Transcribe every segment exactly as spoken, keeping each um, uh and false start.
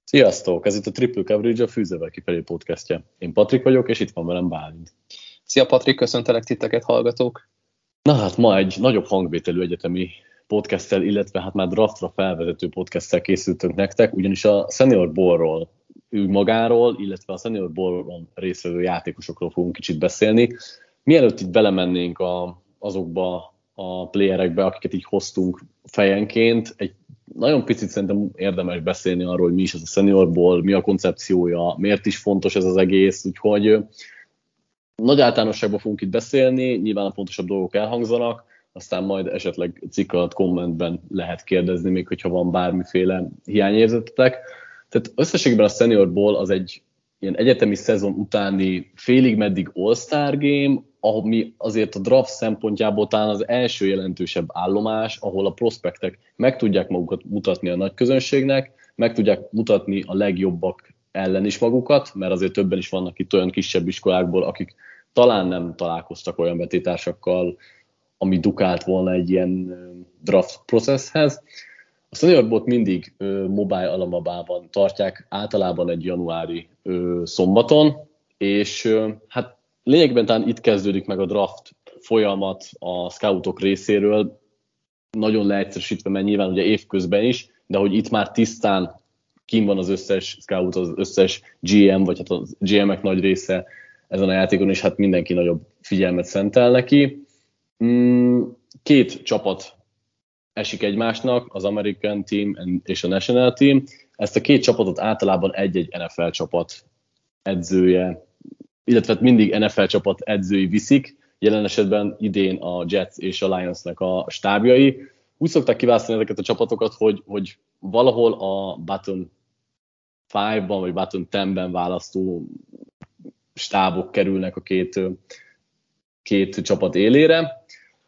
Sziasztok! Ez itt a Triple Coverage, a Fűzővel kifelé podcastja. Én Patrik vagyok, és itt van velem Bálint. Szia Patrik, köszöntelek titeket, hallgatók! Na hát ma egy nagyobb hangvételű egyetemi podcasttel, illetve hát már draftra felvezető podcasttel készültünk nektek, ugyanis a Senior Bowl-ról, ő magáról, illetve a Senior Bowl-on résztvevő játékosokról fogunk kicsit beszélni. Mielőtt itt belemennénk a, azokba a playerekbe, akiket így hoztunk fejenként, egy nagyon picit szerintem érdemes beszélni arról, hogy mi is ez a Senior Bowl, mi a koncepciója, miért is fontos ez az egész, úgyhogy nagy általánosságban fogunk itt beszélni, nyilván a fontosabb dolgok elhangzanak, aztán majd esetleg cikk alatt kommentben lehet kérdezni, még hogyha van bármiféle hiányérzetetek. Tehát összességében a Senior Bowl az egy ilyen egyetemi szezon utáni félig-meddig All-Star Game, ami azért a draft szempontjából talán az első jelentősebb állomás, ahol a prospektek meg tudják magukat mutatni a nagy közönségnek, meg tudják mutatni a legjobbak ellen is magukat, mert azért többen is vannak itt olyan kisebb iskolákból, akik talán nem találkoztak olyan vetétársakkal, ami dukált volna egy ilyen draft processhez. A Senior Bowl-t mindig ö, Mobile Alamabában tartják, általában egy januári ö, szombaton, és ö, hát lényegben talán itt kezdődik meg a draft folyamat a scoutok részéről, nagyon leegyszerűsítve, mert nyilván ugye évközben is, de hogy itt már tisztán kim van az összes scout, az összes gé em, vagy hát a gé em-ek nagy része ezen a játékon, és hát mindenki nagyobb figyelmet szentel neki. Két csapat esik egymásnak, az American Team és a National Team. Ezt a két csapatot általában egy-egy en ef el csapat edzője, illetve mindig en ef el csapat edzői viszik, jelen esetben idén a Jets és a Lionsnek a stábjai. Úgy szokták kiválasztani ezeket a csapatokat, hogy, hogy valahol a bottom ötben vagy bottom tízben választó stábok kerülnek a két, két csapat élére.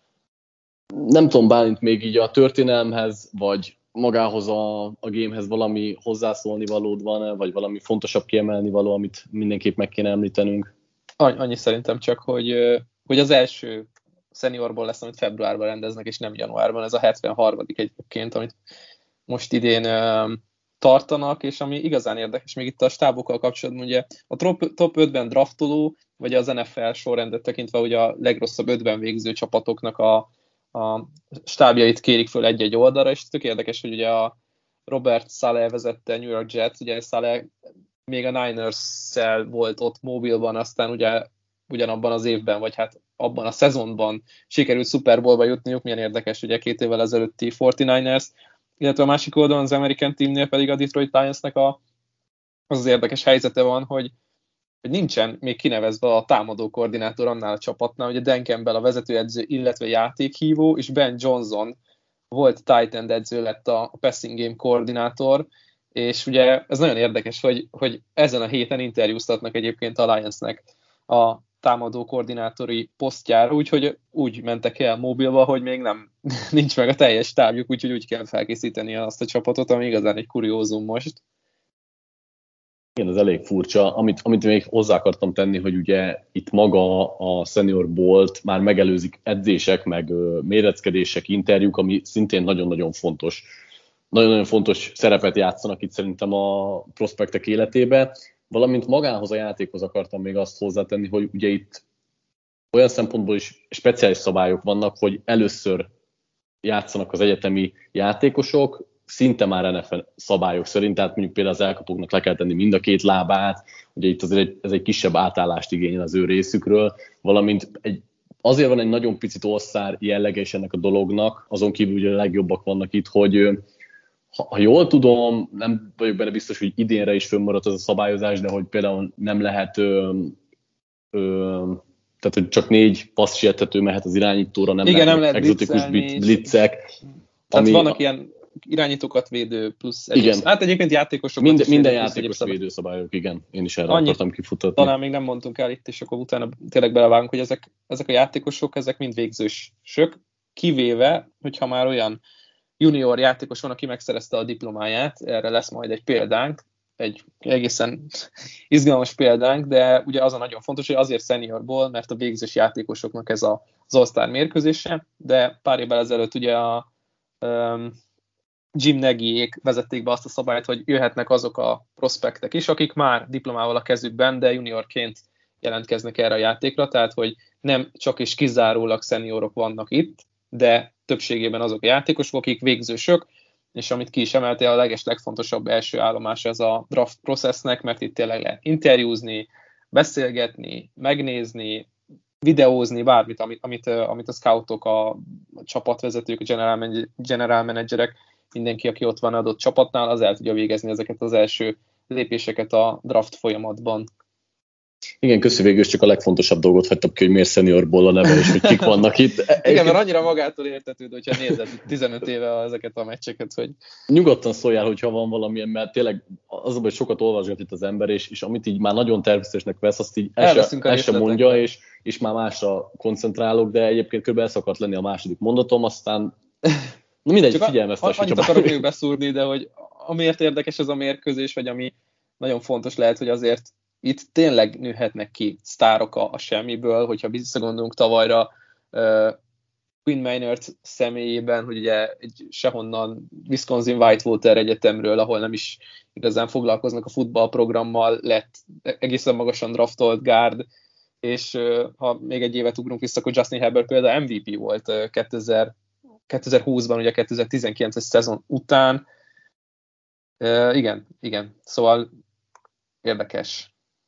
Nem tudom, Bálint, még így a történelemhez, vagy magához a, a gamehez valami hozzászólni valód van-e, vagy valami fontosabb kiemelni való, amit mindenképp meg kéne említenünk? Annyi szerintem csak, hogy, hogy az első Seniorból lesz, amit februárban rendeznek, és nem januárban. Ez a hetvenharmadik egyébként, amit most idén uh, tartanak, és ami igazán érdekes, még itt a stábokkal kapcsolatban, ugye a top, top ötben draftoló, vagy az en ef el sorrendet tekintve, ugye a legrosszabb ötben végző csapatoknak a, a stábjait kérik föl egy-egy oldalra, és tök érdekes, hogy ugye a Robert Saleh vezette New York Jets, ugye Saleh még a Niners-szel volt ott mobilban, aztán ugye ugyanabban az évben, vagy hát abban a szezonban sikerült Super Bowlba jutniuk, milyen érdekes, ugye két évvel ezelőtti negyvenkilencesek, illetve a másik oldalon az American Teamnél pedig a Detroit Lionsnek a, az az érdekes helyzete van, hogy, hogy nincsen még kinevezve a támadó koordinátor annál a csapatnál, ugye Dan Campbell a vezetőedző, illetve játékhívó, és Ben Johnson volt tight end edző, lett a passing game koordinátor, és ugye ez nagyon érdekes, hogy, hogy ezen a héten interjúztatnak egyébként a Lionsnek a támadó koordinátori posztjára, úgyhogy úgy mentek el mobilba, hogy még nem nincs meg a teljes stábjuk, úgyhogy úgy kell felkészíteni azt a csapatot, ami igazán egy kuriózum most. Igen, ez elég furcsa. Amit, amit még hozzá akartam tenni, hogy ugye itt maga a Senior Bowl-t már megelőzik edzések, meg méreckedések, interjúk, ami szintén nagyon-nagyon fontos. Nagyon-nagyon fontos szerepet játszanak itt szerintem a prospektek életébe, valamint magához a játékhoz akartam még azt hozzátenni, hogy ugye itt olyan szempontból is speciális szabályok vannak, hogy először játszanak az egyetemi játékosok, szinte már en ef el szabályok szerint, tehát mondjuk például az elkapóknak le kell tenni mind a két lábát, ugye itt azért egy, ez egy kisebb átállást igényel az ő részükről, valamint egy, azért van egy nagyon picit all-star jellege is ennek a dolognak, azon kívül ugye a legjobbak vannak itt, hogy ha, ha jól tudom, nem vagyok benne biztos, hogy idénre is fönnmaradt az a szabályozás, de hogy például nem lehet, ö, ö, tehát hogy csak négy passz siethető mehet az irányítóra, nem, igen, lehet, nem lehet exotikus blitzek. Tehát ami, vannak ilyen irányítókat védő plusz egyéb, igen. Hát egyébként játékosokat minden, is minden játékos védőszabályok, igen. Én is erre Annyit, akartam kifutatni. Talán még nem mondtunk el itt, és akkor utána tényleg belevágunk, hogy ezek, ezek a játékosok, ezek mind végzősök, kivéve, hogyha már olyan junior játékos van, aki megszerezte a diplomáját, erre lesz majd egy példánk, egy egészen izgalmas példánk, de ugye az a nagyon fontos, hogy azért seniorból, mert a végzős játékosoknak ez a, az All-Star mérkőzése, de pár évvel ezelőtt ugye a um, Jim Nagyék vezették be azt a szabályt, hogy jöhetnek azok a prospektek is, akik már diplomával a kezükben, de juniorként jelentkeznek erre a játékra, tehát hogy nem csak és kizárólag szeniorok vannak itt, de többségében azok a játékosok, akik végzősök, és amit ki is emelte, a leges legfontosabb első állomás ez a draft processnek, mert itt tényleg lehet interjúzni, beszélgetni, megnézni, videózni, bármit, amit, amit, amit a scoutok, a, a csapatvezetők, a general, general managerek, mindenki, aki ott van adott csapatnál, az el tudja végezni ezeket az első lépéseket a draft folyamatban. Igen, köszi, végül csak a legfontosabb dolgot hagytam ki, hogy miért seniorból a neve, és hogy kik vannak itt. Igen, mert annyira magától értetődő, hogyha nézed tizenöt éve ezeket a meccseket, hogy... Nyugodtan szóljál, hogyha van valamilyen, mert tényleg az, hogy sokat olvasgat itt az ember, és, és amit így már nagyon természetesnek vesz, azt így el sem, el sem mondja, és, és már másra koncentrálok, de egyébként kb. Ez szokott lenni a második mondatom, aztán na mindegy, figyelmeztes. Annyit akarok még beszúrni, de hogy amiért érdekes ez a mérkőzés, vagy ami nagyon fontos lehet, hogy azért itt tényleg nőhetnek ki sztárok a, a semmiből, hogyha visszagondolunk tavalyra uh, Quinn Maynard személyében, hogy ugye egy sehonnan Wisconsin Whitewater egyetemről, ahol nem is igazán foglalkoznak a futballprogrammal, lett egészen magasan draftolt guard, és uh, ha még egy évet ugrunk vissza, akkor Justin Herbert például em vé pé volt uh, kétezer-húszban, ugye kétezer-tizenkilences szezon után. Uh, igen, igen, szóval érdekes.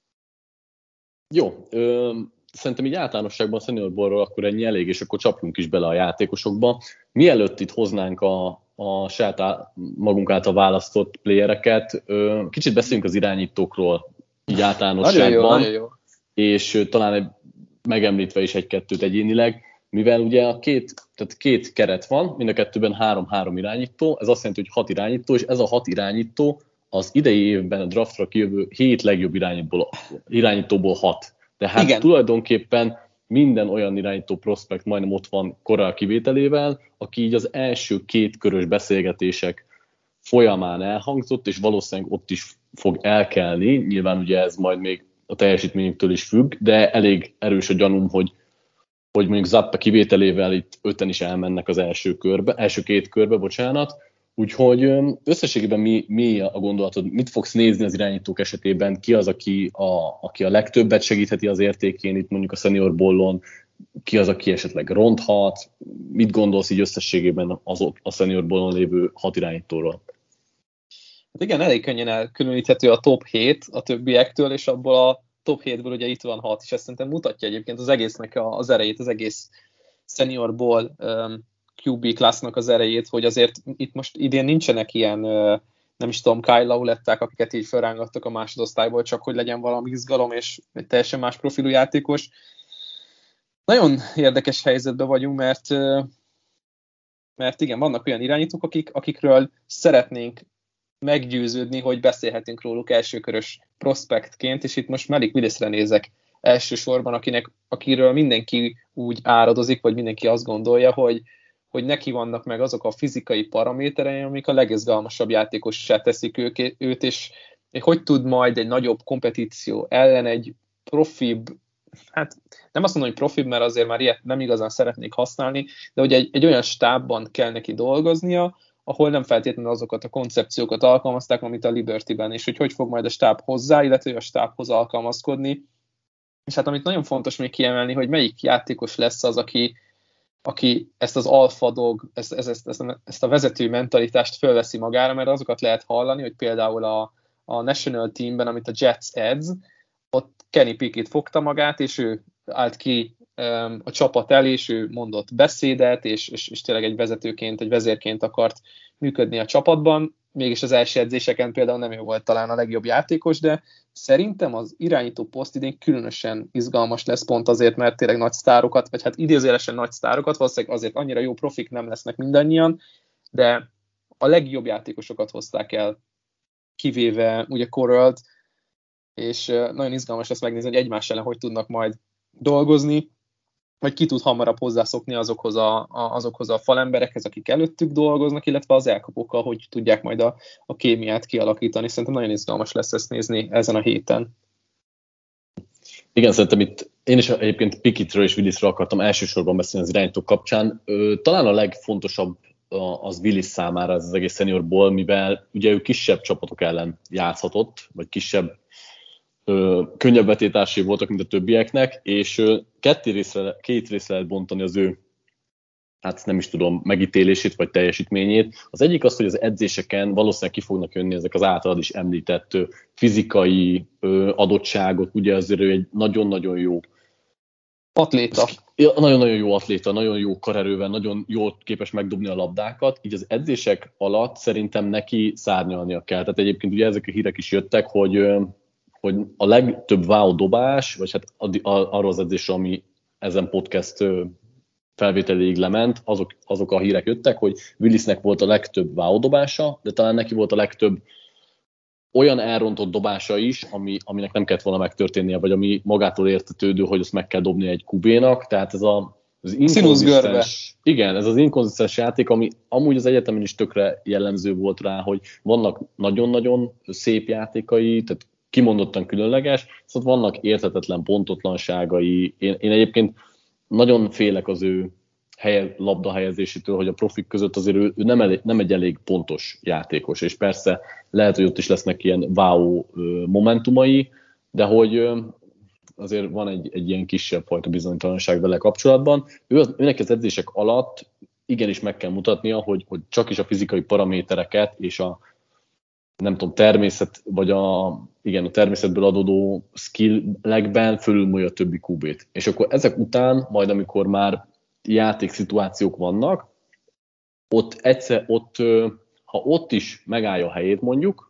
Jó, ö, szerintem így általánosságban a senior ballról akkor ennyi elég, és akkor csapjunk is bele a játékosokba. Mielőtt itt hoznánk a, a saját á, magunk által választott playereket, ö, kicsit beszéljünk az irányítókról így általánosságban, nagyon jó, nagyon jó. És ö, talán egy, megemlítve is egy-kettőt egyénileg, mivel ugye a két, tehát két keret van, mind a kettőben három-három irányító, ez azt jelenti, hogy hat irányító, és ez a hat irányító az idei évben a draftra kijövő hét legjobb irányítóból, irányítóból hat. Tehát igen, tulajdonképpen minden olyan irányító prospekt majdnem ott van Corral kivételével, aki így az első két körös beszélgetések folyamán elhangzott, és valószínűleg ott is fog elkelni. Nyilván ugye ez majd még a teljesítményüktől is függ, de elég erős a gyanúm, hogy, hogy mondjuk Zappa kivételével itt öten is elmennek az első körbe, első két körbe, bocsánat. Úgyhogy összességében mi, mi a gondolatod, mit fogsz nézni az irányítók esetében, ki az, aki a, aki a legtöbbet segítheti az értékén, itt mondjuk a senior ballon, ki az, aki esetleg ronthat, mit gondolsz így összességében az, a senior ballon lévő hat irányítóról? Hát igen, elég könnyen elkülöníthető a top hét a többiektől, és abból a top hétből ugye itt van hat, és ezt szerintem mutatja egyébként az egésznek az erejét, az egész senior ball um, kú bé klassznak az erejét, hogy azért itt most idén nincsenek ilyen, nem is tudom, Kyle Lauletták, akiket így felrángattak a másodosztályból, csak hogy legyen valami izgalom, és egy teljesen más profilú játékos. Nagyon érdekes helyzetben vagyunk, mert, mert igen, vannak olyan irányítók, akik, akikről szeretnénk meggyőződni, hogy beszélhetünk róluk elsőkörös prospektként, és itt most Malik Willisre nézek elsősorban, akinek, akiről mindenki úgy áradozik, vagy mindenki azt gondolja, hogy hogy neki vannak meg azok a fizikai paraméterei, amik a legizgalmasabb játékossá teszik őt, és hogy tud majd egy nagyobb kompetíció ellen egy profibb, hát nem azt mondom, hogy profibb, mert azért már ilyet nem igazán szeretnék használni, de hogy egy, egy olyan stábban kell neki dolgoznia, ahol nem feltétlenül azokat a koncepciókat alkalmazták, amit a Liberty-ben, és hogy hogy fog majd a stáb hozzá, illetve a stábhoz alkalmazkodni. És hát amit nagyon fontos még kiemelni, hogy melyik játékos lesz az, aki aki ezt az alfa dog, ezt, ezt, ezt, ezt a vezető mentalitást fölveszi magára, mert azokat lehet hallani, hogy például a, a National Teamben, amit a Jets edz, ott Kenny Pickett fogta magát, és ő állt ki um, a csapat elé, és ő mondott beszédet, és, és, és tényleg egy vezetőként, egy vezérként akart működni a csapatban. Mégis az első edzéseken például nem ő volt talán a legjobb játékos, de szerintem az irányító poszt idén különösen izgalmas lesz pont azért, mert tényleg nagy sztárokat, vagy hát idézőjelesen nagy sztárokat, valószínűleg azért annyira jó profik nem lesznek mindannyian, de a legjobb játékosokat hozták el, kivéve ugye Corralt, és nagyon izgalmas lesz megnézni, hogy egymás ellen hogy tudnak majd dolgozni, vagy ki tud hamarabb hozzászokni azokhoz a, a, azokhoz a falemberekhez, akik előttük dolgoznak, illetve az elkapókkal, hogy tudják majd a, a kémiát kialakítani. Szerintem nagyon izgalmas lesz ezt nézni ezen a héten. Igen, szerintem itt én is egyébként Pickettről és Willisről akartam elsősorban beszélni az irányítók kapcsán. Talán a legfontosabb az Willis számára ez az egész senior bowl, mivel ugye ő kisebb csapatok ellen játszhatott, vagy kisebb, ö, könnyebb vetétársai voltak, mint a többieknek, és ö, ketté részre, két részre lehet bontani az ő, hát nem is tudom, megítélését, vagy teljesítményét. Az egyik az, hogy az edzéseken valószínűleg ki fognak jönni ezek az általad is említett ö, fizikai ö, adottságok, ugye azért ő egy nagyon-nagyon jó atléta. Ja, nagyon-nagyon jó atléta, nagyon jó karerővel, nagyon jól képes megdobni a labdákat, így az edzések alatt szerintem neki szárnyalnia kell. Tehát egyébként ugye ezek a hírek is jöttek, hogy, hogy a legtöbb wow dobás, vagy hát arról az edzésre, ami ezen podcast felvételéig lement, azok, azok a hírek jöttek, hogy Willisnek volt a legtöbb wow dobása, de talán neki volt a legtöbb olyan elrontott dobása is, ami, aminek nem kellett volna megtörténnie, vagy ami magától értetődő, hogy azt meg kell dobni egy kubénak, tehát ez a, az inkonzisztens, igen, ez az inkonzisztens játék, ami amúgy az egyetemen is tökre jellemző volt rá, hogy vannak nagyon-nagyon szép játékai, tehát kimondottan különleges, szóval vannak érthetetlen pontotlanságai. Én, én egyébként nagyon félek az ő helye, labdahelyezésétől, hogy a profik között azért ő, ő nem, elég, nem egy elég pontos játékos, és persze lehet, hogy ott is lesznek ilyen wow momentumai, de hogy azért van egy, egy ilyen kisebb fajta bizonytalanság vele kapcsolatban. Ő az, őnek az edzések alatt igenis meg kell mutatnia, hogy, hogy csak is a fizikai paramétereket és a nem tudom, természet, vagy a, igen, a természetből adódó skill-lekben fölülmúlja a többi kubét. És akkor ezek után, majd amikor már játékszituációk vannak, ott egyszer, ott, ha ott is megállja a helyét mondjuk,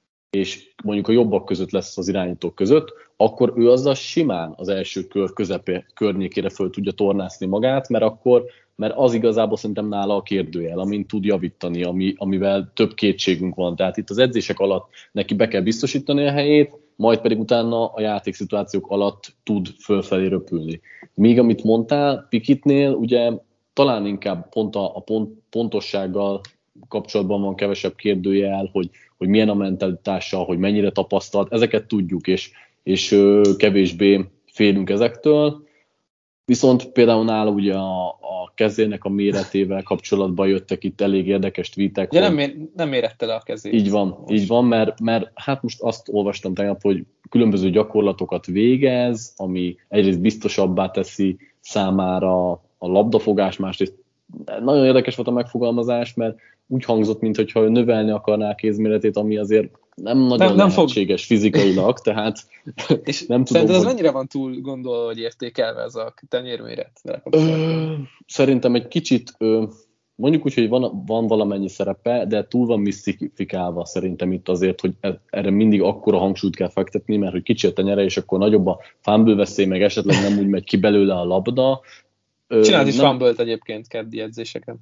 és mondjuk a jobbak között lesz az irányítók között, akkor ő azzal simán az első kör közepé környékére föl tudja tornászni magát, mert akkor, mert az igazából szerintem nála a kérdőjel, amin tud javítani, ami, amivel több kétségünk van. Tehát itt az edzések alatt neki be kell biztosítani a helyét, majd pedig utána a játékszituációk alatt tud fölfelé röpülni. Míg amit mondtál, Pickettnél ugye talán inkább pont a, a pont, pontossággal kapcsolatban van kevesebb kérdőjel, hogy, hogy milyen a mentalitása, hogy mennyire tapasztalt, ezeket tudjuk, és, és ö, kevésbé félünk ezektől. Viszont például nála ugye a, a kezének a méretével kapcsolatban jöttek itt elég érdekes tweetek. Ja, nem, ér, nem érette le a kezét. Így van, most. így van, mert, mert hát most azt olvastam tegnap, hogy különböző gyakorlatokat végez, ami egyrészt biztosabbá teszi számára a labdafogás, másrészt nagyon érdekes volt a megfogalmazás, mert úgy hangzott, mintha ő növelni akarná a kézméretét, ami azért nem nagyon nem, nem lehetséges fog. Fizikailag, tehát és nem tudom, szerinted hogy... az mennyire van túl gondolva, hogy értékelve ez a tenyérméret? Ö, szerintem egy kicsit, ö, mondjuk úgy, hogy van, van valamennyi szerepe, de túl van misztifikálva szerintem itt azért, hogy erre mindig akkora hangsúlyt kell fektetni, mert hogy kicsi a tenyere, és akkor nagyobb a fumble veszély, meg esetleg nem úgy megy ki belőle a labda. Csinált is fumble-t egyébként keddi edzéseken.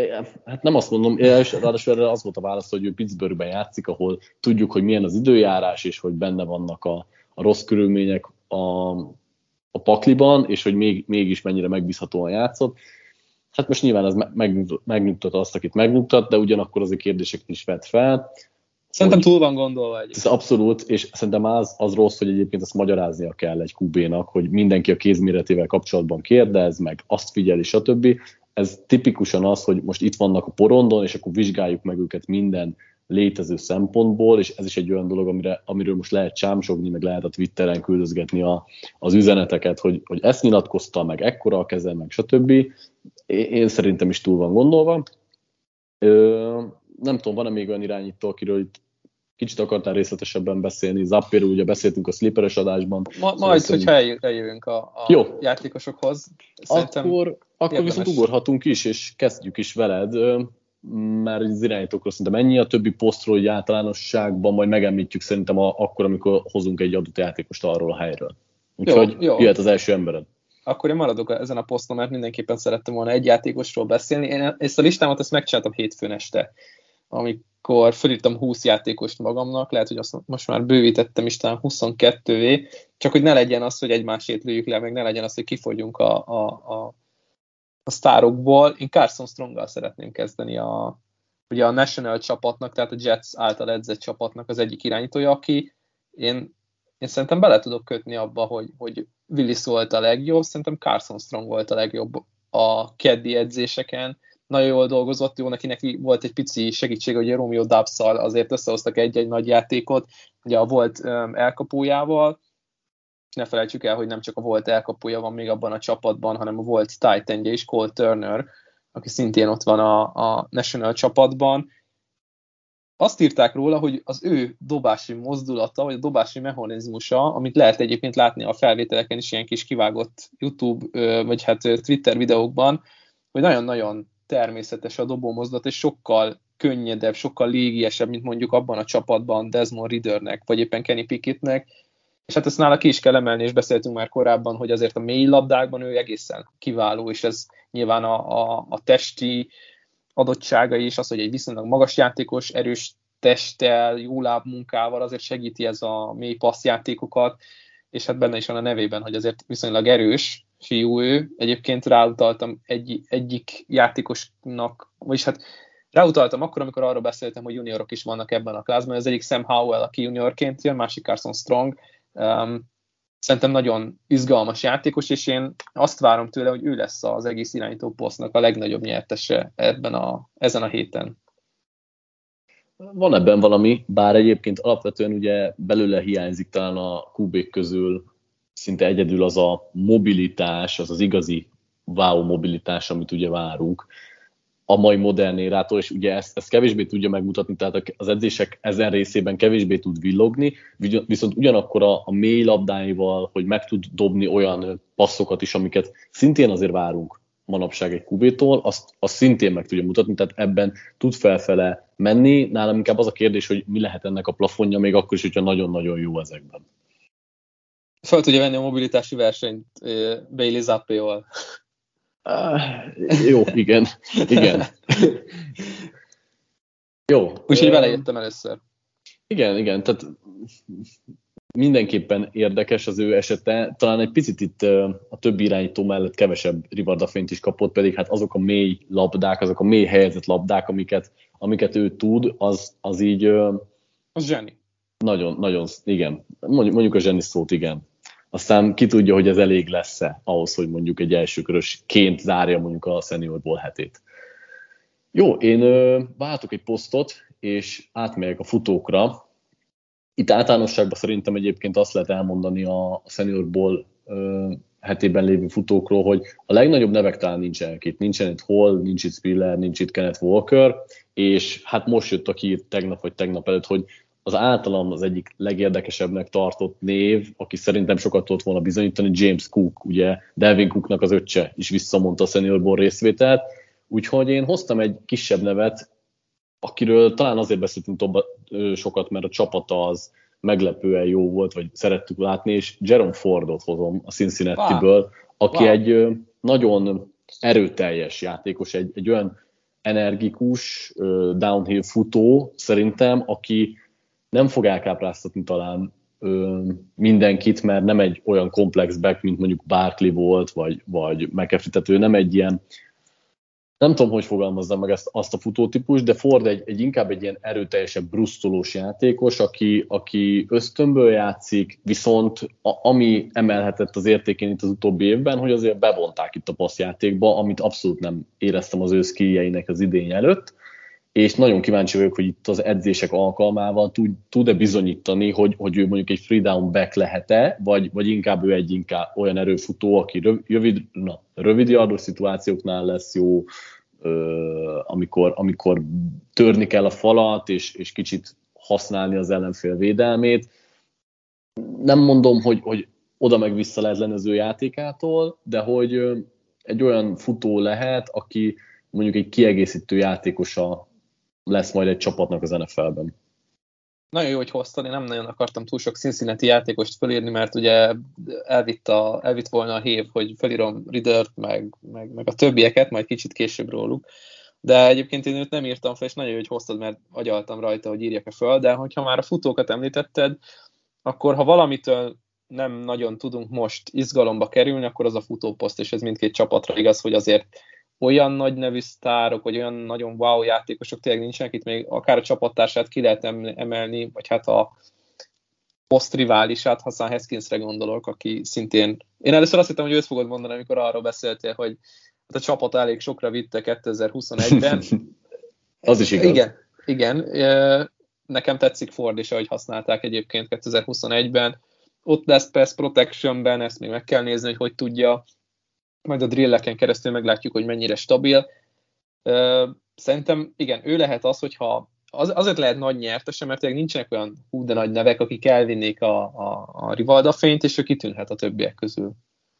Hát nem azt mondom, és ráadásul erre az volt a válasz, hogy ő Pittsburghben játszik, ahol tudjuk, hogy milyen az időjárás, és hogy benne vannak a, a rossz körülmények a, a pakliban, és hogy még, mégis mennyire megbízhatóan játszott. Hát most nyilván ez megnyugtat azt, akit megnyugtat, de ugyanakkor azért kérdéseket is vet fel. Szerintem túl van gondolva egy. Ez abszolút, és szerintem az, az rossz, hogy egyébként ezt magyaráznia kell egy kú bénak, hogy mindenki a kézméretével kapcsolatban kérdez, meg azt figyeli, stb. Ez tipikusan az, hogy most itt vannak a porondon, és akkor vizsgáljuk meg őket minden létező szempontból, és ez is egy olyan dolog, amire, amiről most lehet csámsogni, meg lehet a Twitteren küldözgetni a, az üzeneteket, hogy, hogy ezt nyilatkozta, meg ekkora a keze, meg stb. Én szerintem is túl van gondolva. Ö, nem tudom, van-e még olyan irányító, akiről itt kicsit akartál részletesebben beszélni? Zappéről ugye beszéltünk a Slipperes adásban. Ma, majd, hogyha eljövünk a, a Jó. játékosokhoz. Akkor, akkor viszont ugorhatunk is, és kezdjük is veled, mert az irányítókról szerintem ennyi, a többi posztról, hogy általánosságban majd megemlítjük szerintem a, akkor, amikor hozunk egy adott játékost arról a helyről. Úgyhogy jó, jó. Jöhet az első embered. Akkor én maradok ezen a poszton, mert mindenképpen szerettem volna egy játékosról beszélni. Én ezt a listámat ezt megcsináltam hétfőn este, amikor fölírtam húsz játékost magamnak, lehet, hogy azt most már bővítettem is talán huszonkettővé, csak hogy ne legyen az, hogy egymásét lőjük le, meg ne legyen az, hogy kifogyjunk a, a, a, a sztárokból. Én Carson Stronggal szeretném kezdeni a, ugye a National csapatnak, tehát a Jets által edzett csapatnak az egyik irányítója, aki én, én szerintem bele tudok kötni abba, hogy, hogy Willis volt a legjobb, szerintem Carson Strong volt a legjobb a keddi edzéseken, nagyon jól dolgozott, jó, neki, neki volt egy pici segítség, hogy Romeo Doubs-szal azért összehoztak egy-egy nagy játékot, ugye a volt um, elkapójával, ne felejtsük el, hogy nem csak a volt elkapója van még abban a csapatban, hanem a volt tight-endje is, Cole Turner, aki szintén ott van a, a National csapatban. Azt írták róla, hogy az ő dobási mozdulata, vagy a dobási mechanizmusa, amit lehet egyébként látni a felvételeken is, ilyen kis kivágott YouTube, vagy hát Twitter videókban, hogy nagyon-nagyon természetes a dobó mozdulat, és sokkal könnyedebb, sokkal légiesebb, mint mondjuk abban a csapatban Desmond Riddernek, vagy éppen Kenny Pickettnek. És hát ezt nála ki is kell emelni, és beszéltünk már korábban, hogy azért a mély labdákban ő egészen kiváló, és ez nyilván a, a, a testi adottságai is, az, hogy egy viszonylag magas játékos, erős testtel, jó lábmunkával azért segíti ez a mély passzjátékokat, és hát benne is van a nevében, hogy azért viszonylag erős fiú ő. Egyébként ráutaltam egy, egyik játékosnak, vagyis hát ráutaltam akkor, amikor arról beszéltem, hogy juniorok is vannak ebben a klászban. Az egyik Sam Howell, aki juniorként jön, másik Carson Strong. Um, szerintem nagyon izgalmas játékos, és én azt várom tőle, hogy ő lesz az egész irányító posztnak a legnagyobb nyertese ebben a, ezen a héten. Van ebben valami, bár egyébként alapvetően ugye belőle hiányzik talán a kú bék közül szinte egyedül az a mobilitás, az az igazi wow mobilitás, amit ugye várunk a mai modern érától, és ugye ezt, ezt kevésbé tudja megmutatni, tehát az edzések ezen részében kevésbé tud villogni, viszont ugyanakkor a, a mély labdáival, hogy meg tud dobni olyan passzokat is, amiket szintén azért várunk manapság egy kú bétól, azt, azt szintén meg tudja mutatni, tehát ebben tud felfele menni. Nálam inkább az a kérdés, hogy mi lehet ennek a plafonja, még akkor is, hogyha nagyon-nagyon jó ezekben. Fel tudja venni a mobilitási versenyt Bailey Zappéval. Uh, jó, igen, igen. Jó. Úgyhogy vele jöttem először. Igen, igen, tehát mindenképpen érdekes az ő esete. Talán egy picit itt a többi irányító mellett kevesebb rivardafényt is kapott, pedig hát azok a mély labdák, azok a mély helyezett labdák, amiket, amiket ő tud, az, az így... Az zseni. Nagyon, nagyon, igen. Mondjuk, mondjuk a zseni szót, igen. Aztán ki tudja, hogy ez elég lesz-e ahhoz, hogy mondjuk egy elsőkörösként zárja mondjuk a Senior Bowl hetét. Jó, én ö, váltok egy posztot, és átmegyek a futókra. Itt általánosságban szerintem egyébként azt lehet elmondani a Senior Bowl ö, hetében lévő futókról, hogy a legnagyobb nevek talán nincsenek itt. Nincsen itt Hall, nincs itt Spiller, nincs itt Kenneth Walker, és hát most jött a ki tegnap vagy tegnap előtt, hogy az általam az egyik legérdekesebbnek tartott név, aki szerintem sokat tudott volna bizonyítani, James Cook, ugye Dalvin Cooknak az öccse is visszamondta a Senior Bowl részvételt, úgyhogy én hoztam egy kisebb nevet, akiről talán azért beszéltünk toba, sokat, mert a csapata az meglepően jó volt, vagy szerettük látni, és Jerome Fordot hozom a Cincinnati-ből, wow. aki wow. egy nagyon erőteljes játékos, egy, egy olyan energikus downhill futó szerintem, aki nem fog elkápráztatni talán ö, mindenkit, mert nem egy olyan komplex back, mint mondjuk Barkley volt, vagy, vagy McAfee, tehát ő nem egy ilyen, nem tudom, hogy fogalmazzam meg ezt, azt a futótípus, de Ford egy, egy inkább egy ilyen erőteljesebb, brusztolós játékos, aki, aki ösztönből játszik, viszont a, ami emelhetett az értékén itt az utóbbi évben, hogy azért bevonták itt a passzjátékba, amit abszolút nem éreztem az ő skilljeinek az idény előtt, és nagyon kíváncsi vagyok, hogy itt az edzések alkalmával tud, tud-e bizonyítani, hogy, hogy ő mondjuk egy free down back lehet-e, vagy, vagy inkább ő egy inkább olyan erőfutó, aki rövid, na, rövid yardos szituációknál lesz jó, ö, amikor, amikor törni kell a falat, és, és kicsit használni az ellenfél védelmét. Nem mondom, hogy, hogy oda meg vissza lehet lenni az ő játékától, de hogy egy olyan futó lehet, aki mondjuk egy kiegészítő játékosa lesz majd egy csapatnak az en ef el-ben. Nagyon jó, hogy hoztad, én nem nagyon akartam túl sok Cincinnati játékost fölírni, mert ugye elvitt, a, elvitt volna a hév, hogy felírom Riddert, meg, meg, meg a többieket, majd kicsit később róluk. De egyébként én őt nem írtam fel, és nagyon jó, hogy hoztad, mert agyaltam rajta, hogy írjak-e föl, de hogyha már a futókat említetted, akkor ha valamitől nem nagyon tudunk most izgalomba kerülni, akkor az a futóposzt, és ez mindkét csapatra igaz, hogy azért olyan nagy nevű sztárok, vagy olyan nagyon wow játékosok tényleg nincsenek, itt még akár a csapattársát ki lehet emelni, vagy hát a posztriválisát, Hassan Haskinsre gondolok, aki szintén... Én először azt hittem, hogy őt fogod mondani, amikor arról beszéltél, hogy a csapat elég sokra vitte kétezer-huszonegyben. Az is igaz. Igen, igen. Nekem tetszik Ford is, ahogy használták egyébként kétezer-huszonegyben. Ott lesz Pass Protectionben, ezt még meg kell nézni, hogy hogy tudja. Majd a drilleken keresztül meglátjuk, hogy mennyire stabil. Szerintem igen, ő lehet az, hogyha az, azért lehet nagy nyertese, mert nincsenek olyan hú de nagy nevek, akik elvinnék a, a, a Rivalda fényt, és ő kitűnhet a többiek közül.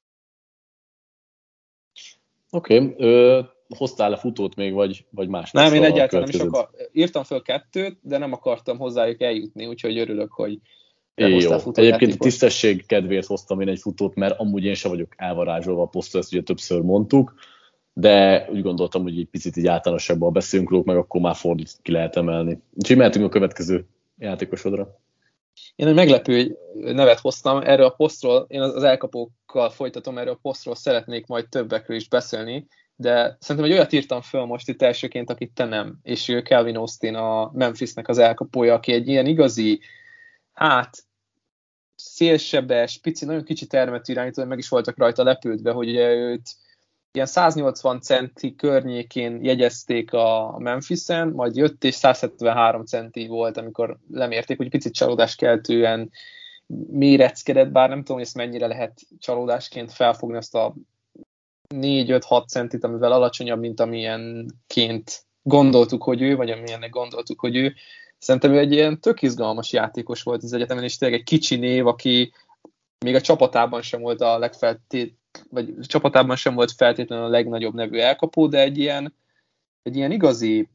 Oké, okay. Hoztál-e futót még, vagy, vagy más? Nem, én egyáltalán nem is akar... Írtam föl kettőt, de nem akartam hozzájuk eljutni, úgyhogy örülök, hogy te hoztál futót. Egyébként tisztesség kedvéért hoztam én egy futót, mert amúgy én sem vagyok elvarázsolva a posztra, ezt ugye többször mondtuk, de úgy gondoltam, hogy egy picit így általánosabban beszélünk róluk, meg akkor már Fordot ki lehet emelni. Úgyhogy mehetünk a következő játékosodra. Én egy meglepő nevet hoztam erről a posztról, én az elkapókkal folytatom, erről a posztról szeretnék majd többekről is beszélni, de szerintem egy olyat írtam föl most itt elsőként, akit te nem, és ő Calvin Austin, a Memphisnek az elkapója, aki egy ilyen igazi, hát szélsebes, pici, nagyon kicsi termetű irányító, meg is voltak rajta lepődve, hogy ugye őt ilyen száznyolcvan centi környékén jegyezték a Memphisen, majd jött és száz hetvenhárom centi volt, amikor lemérték, hogy picit csalódáskeltően méreckedett, bár nem tudom, hogy ezt mennyire lehet csalódásként felfogni, azt a négy-öt-hat centit, amivel alacsonyabb, mint amilyenként gondoltuk, hogy ő, vagy amilyennek gondoltuk, hogy ő. Szerintem ő egy ilyen tök izgalmas játékos volt az egyetemen, és tényleg egy kicsi név, aki még a csapatában sem volt a legfeltét, vagy a csapatában sem volt feltétlenül a legnagyobb nevű elkapó, de egy ilyen, egy ilyen igazi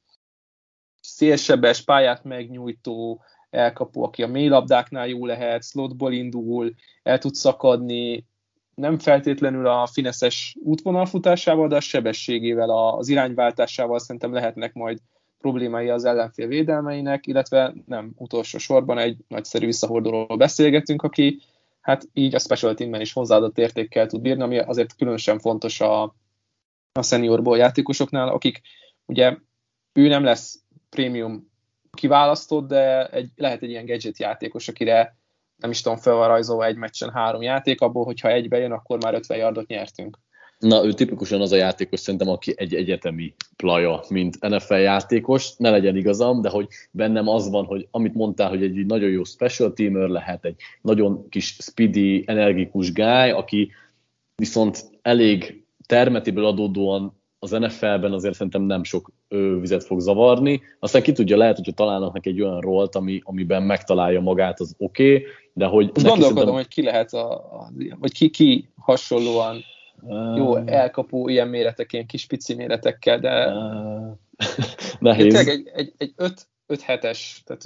szélsebes pályát megnyújtó elkapó, aki a mélylabdáknál jó lehet, slotból indul, el tud szakadni, nem feltétlenül a fineszes útvonalfutásával, de a sebességével, az irányváltásával szerintem lehetnek majd problémái az ellenfél védelmeinek, illetve nem utolsó sorban egy nagyszerű visszahordulóról beszélgetünk, aki hát így a special teamben is hozzáadott értékkel tud bírni, ami azért különösen fontos a, a seniorból játékosoknál, akik ugye ő nem lesz prémium kiválasztott, de egy, lehet egy ilyen gadget játékos, akire nem is tudom, fel van rajzolva egy meccsen három játék, abból, hogyha egybe jön, akkor már ötven yardot nyertünk. Na, ő tipikusan az a játékos szerintem, aki egy egyetemi plaja, mint en ef el játékos, ne legyen igazam, de hogy bennem az van, hogy amit mondtál, hogy egy nagyon jó special teamer lehet, egy nagyon kis speedy, energikus guy, aki viszont elég termetiből adódóan az en ef el-ben azért szerintem nem sok ő, vizet fog zavarni. Aztán ki tudja, lehet, hogyha találnak neki egy olyan rolt, ami, amiben megtalálja magát, az oké, okay, de hogy... Gondolkodom, szerintem... hogy ki lehet, a, a, vagy ki, ki hasonlóan jó elkapó ilyen méretek, ilyen kis pici méretekkel, de uh, nehéz. Egy, egy, egy öt hetes, tehát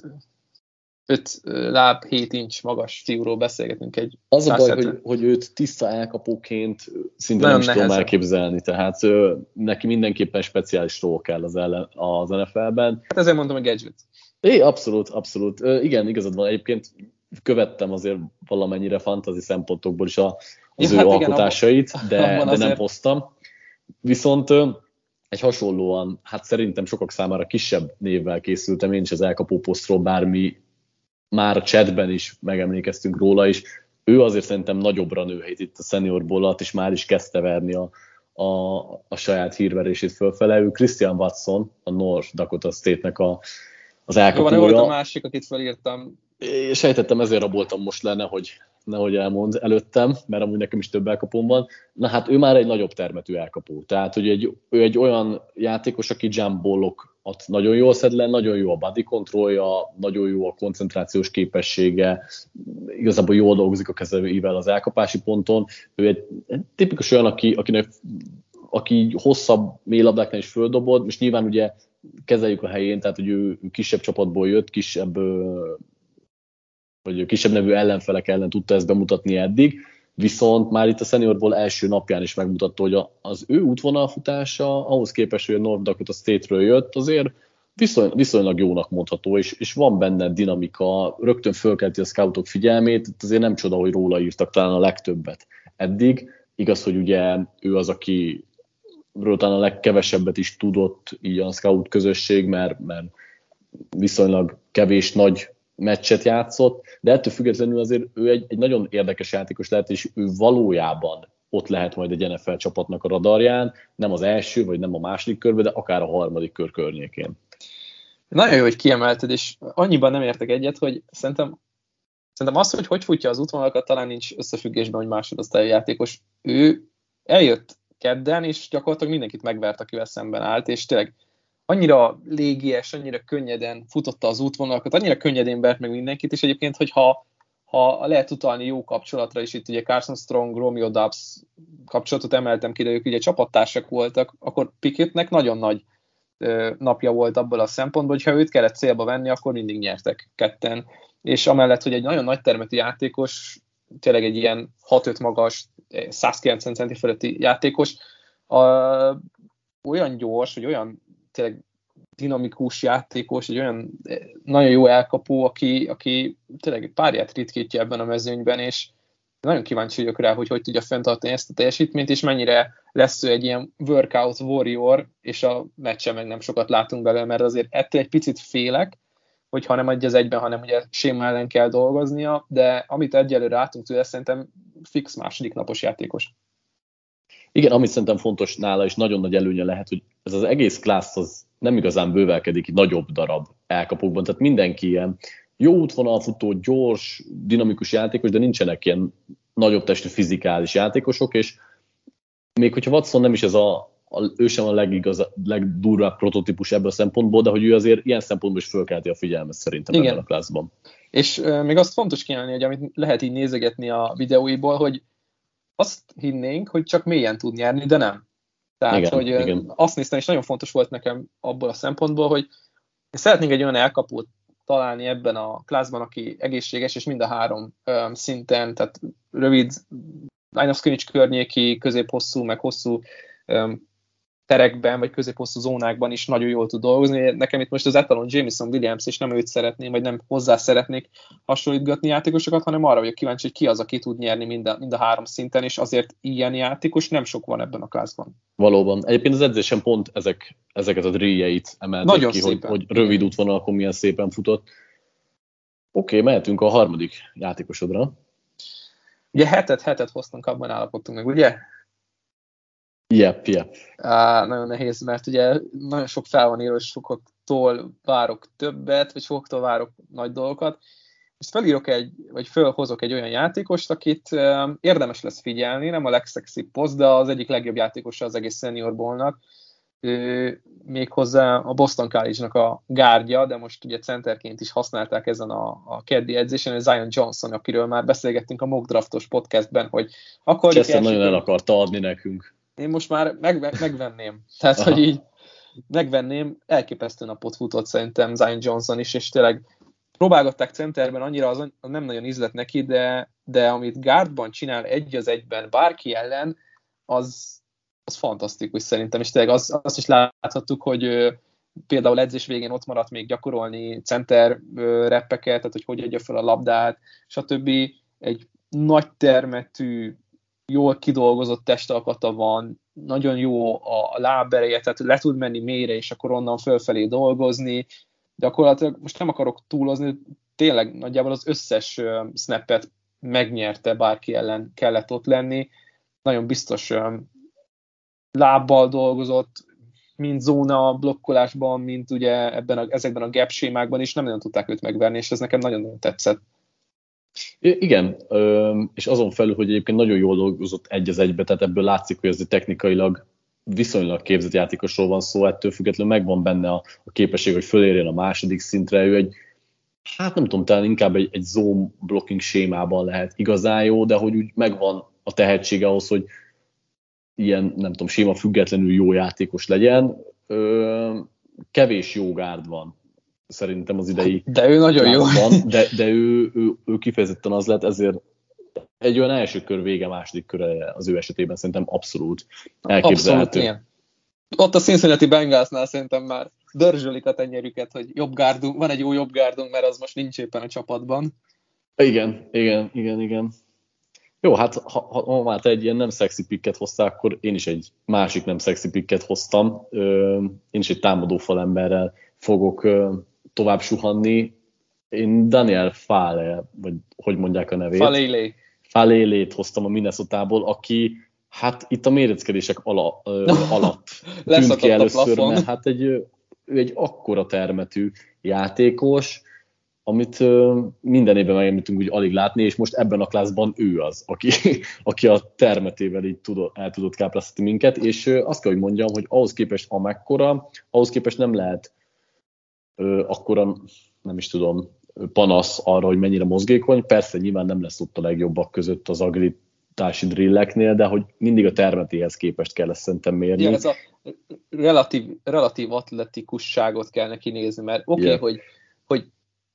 öt láb, hét incs magas fiúról beszélgetünk. Egy az a baj, hogy, hogy őt tiszta elkapóként szinte nem is tudom elképzelni, tehát ő, neki mindenképpen speciális ról kell az, ellen, az en ef el-ben. Hát ezért mondtam, hogy gadget. É, abszolút, abszolút. Igen, igazad van. Egyébként követtem azért valamennyire fantasy szempontokból is a az ja, ő hát alkotásait, igen, de, de nem hoztam. Viszont egy hasonlóan, hát szerintem sokak számára kisebb névvel készültem én is az elkapó posztról, bármi már a chatben is megemlékeztünk róla is. Ő azért szerintem nagyobbra nőhet itt a senior bollat, és már is kezdte verni a, a, a saját hírverését fölfele. Ő Christian Watson, a North Dakota State-nek a, az elkapója. Jó, van, ő volt a másik, akit felírtam. Sejtettem, ezért raboltam most le, nehogy, nehogy elmond előttem, mert amúgy nekem is több elkapóm van. Na hát ő már egy nagyobb termetű elkapó. Tehát hogy egy, ő egy olyan játékos, aki jump ballokat nagyon jól szed le, nagyon jó a body controlja, nagyon jó a koncentrációs képessége, igazából jól dolgozik a kezeivel az elkapási ponton. Ő egy, egy tipikus olyan, aki, akinek, aki hosszabb mélylabdáknál is földobod, és nyilván ugye kezeljük a helyén, tehát hogy ő, ő kisebb csapatból jött, kisebb vagy kisebb nevű ellenfelek ellen tudta ezt bemutatni eddig, viszont már itt a seniorból első napján is megmutatta, hogy az ő útvonalfutása ahhoz képest, hogy a North Dakota State-ről jött, azért viszony, viszonylag jónak mondható, és, és van benne dinamika, rögtön fölkelti a scoutok figyelmét, azért nem csoda, hogy róla írtak talán a legtöbbet eddig. Igaz, hogy ugye ő az, aki talán a legkevesebbet is tudott így a scout közösség, mert, mert viszonylag kevés nagy meccset játszott, de ettől függetlenül azért ő egy, egy nagyon érdekes játékos lehet, és ő valójában ott lehet majd egy en ef el csapatnak a radarján, nem az első, vagy nem a második körbe, de akár a harmadik kör környékén. Nagyon jó, hogy kiemelted, és annyiban nem értek egyet, hogy szerintem, szerintem az, hogy hogy futja az útvonalakat, talán nincs összefüggésben, hogy másodosztályú játékos. Ő eljött kedden, és gyakorlatilag mindenkit megvert, akivel szemben állt, és tényleg annyira légies, annyira könnyeden futotta az útvonalakat, annyira könnyedén vert meg mindenkit, és egyébként, hogyha ha lehet utalni jó kapcsolatra is, itt ugye Carson Strong, Romeo Dobbs kapcsolatot emeltem ki, de ők ugye csapattársak voltak, akkor Pickettnek nagyon nagy ö, napja volt abból a szempontból, hogy ha őt kellett célba venni, akkor mindig nyertek ketten. És amellett, hogy egy nagyon nagy termetű játékos, tényleg egy ilyen hat öt magas, száz kilencven centi fölötti játékos, a, olyan gyors, hogy olyan tényleg dinamikus játékos, egy olyan nagyon jó elkapó, aki, aki tényleg párját ritkítja ebben a mezőnyben, és nagyon kíváncsi vagyok rá, hogy hogy tudja fenntartani ezt a teljesítményt, és mennyire lesz ő egy ilyen workout warrior, és a meccsen meg nem sokat látunk belőle, mert azért ettől egy picit félek, hogy ha nem egy az egyben, hanem ugye séma ellen kell dolgoznia, de amit egyelőre látunk tőle, szerintem fix második napos játékos. Igen, amit szerintem fontos nála, és nagyon nagy előnye lehet, hogy ez az egész klassz az nem igazán bővelkedik nagyobb darab elkapókban, tehát mindenki ilyen jó útvonalfutó, gyors, dinamikus játékos, de nincsenek ilyen nagyobb testű fizikális játékosok, és még hogyha Watson nem is ez a, a ő sem a legigaz, legdurvább prototípus ebből a szempontból, de hogy ő azért ilyen szempontból is fölkelti a figyelmet szerintem Igen. ebben a klasszban. És euh, még azt fontos kiemelni, hogy amit lehet így nézegetni a videóiból, hogy azt hinnénk, hogy csak mélyen tud nyerni, de nem. Tehát, igen, hogy igen. azt néztem, és nagyon fontos volt nekem abból a szempontból, hogy szeretnénk egy olyan elkapót találni ebben a klászban, aki egészséges, és mind a három um, szinten, tehát rövid line of scrimmage környéki, középhosszú, meg hosszú um, terekben, vagy középhosszú zónákban is nagyon jól tud dolgozni. Nekem itt most az etalon Jameson Williams, és nem őt szeretném, vagy nem hozzá szeretnék hasonlítgatni játékosokat, hanem arra vagyok kíváncsi, hogy ki az, aki tud nyerni mind a, mind a három szinten, és azért ilyen játékos nem sok van ebben a klászban. Valóban. Egyébként az edzésen pont ezek, ezeket a drilljeit emelték nagyon ki, szépen. hogy, hogy rövid útvonalakon milyen szépen futott. Oké, okay, mehetünk a harmadik játékosodra. Ugye hetet, hetet hoztunk, abban állapodtunk meg, ugye? Yep, yep. Á, nagyon nehéz, mert ugye nagyon sok fel van írva, és sokaktól várok többet, vagy sokaktól várok nagy dolgokat. És felírok egy, vagy fölhozok egy olyan játékost, akit um, érdemes lesz figyelni, nem a legszexibb poszt, de az egyik legjobb játékosa az egész senior ballnak. Méghozzá a Boston College-nak a gárdja, de most ugye centerként is használták ezen a, a keddi edzésen, Zion Johnson, akiről már beszélgettünk a mock draftos podcastben, hogy akkor... Chester nagyon el akarta adni nekünk. Én most már meg, megvenném. Tehát, Aha. hogy így megvenném, elképesztő napot futott szerintem Zion Johnson is, és tényleg próbálgatták centerben, annyira az nem nagyon ízlett neki, de, de amit guardban csinál egy az egyben bárki ellen, az, az fantasztikus szerintem, és tényleg az, azt is láthattuk, hogy ö, például edzés végén ott maradt még gyakorolni center ö, reppeket, tehát hogy hogy adja fel a labdát, stb. Egy nagy termetű, jól kidolgozott testalkata van, nagyon jó a lábereje, tehát le tud menni mélyre, és akkor onnan fölfelé dolgozni. Gyakorlatilag most nem akarok túlozni, tényleg nagyjából az összes uh, snappet megnyerte, bárki ellen kellett ott lenni. Nagyon biztos um, lábbal dolgozott, mint zóna blokkolásban, mint ugye ebben a, ezekben a gap sémákban is, nem nagyon tudták őt megverni, és ez nekem nagyon-nagyon tetszett. Igen, és azon felül, hogy egyébként nagyon jól dolgozott egy az egybe, tehát ebből látszik, hogy ez technikailag viszonylag képzett játékosról van szó, ettől függetlenül megvan benne a, a képesség, hogy fölérjen a második szintre, ő egy, hát nem tudom, talán inkább egy, egy zone blocking sémában lehet igazán jó, de hogy úgy megvan a tehetsége ahhoz, hogy ilyen, nem tudom, séma függetlenül jó játékos legyen. Ö, kevés jó gárd van szerintem az idei. De ő nagyon jó. Van, de, de ő, ő, ő kifejezetten az lett, ezért egy olyan első kör vége, második köre az ő esetében szerintem abszolút elképzelhető. Abszolút, ott a Cincinnati Bengalsnál szerintem már dörzsölik a tenyerüket, hogy jobb gárdunk, van egy jó jobb gárdunk, mert az most nincs éppen a csapatban. Igen, igen, igen, igen. Jó, hát ha, ha, ha már te egy ilyen nem szexi pikket hoztál, akkor én is egy másik nem szexi pikket hoztam. Én is egy támadó falemberrel fogok tovább suhanni. Én Daniel Fale, vagy hogy mondják a nevét? Falele. Falélét hoztam a Minnesotából, aki Hát itt a méreckedések ala, ö, alatt tűnt ki először, mert hát egy, ő egy akkora termetű játékos, amit ö, minden évben megemlítünk úgy alig látni, és most ebben a klászban ő az, aki, aki a termetével így tudott, el tudott kápráztatni minket, és ö, azt kell, hogy mondjam, hogy ahhoz képest amekkora, ahhoz képest nem lehet ö, akkora, nem is tudom, panasz arra, hogy mennyire mozgékony. Persze nyilván nem lesz ott a legjobbak között az agilitási drilleknél, de hogy mindig a termetéhez képest kell ezt szerintem mérni. Ja, ez a relatív, relatív atletikusságot kell neki nézni, mert oké, okay, yeah. hogy, hogy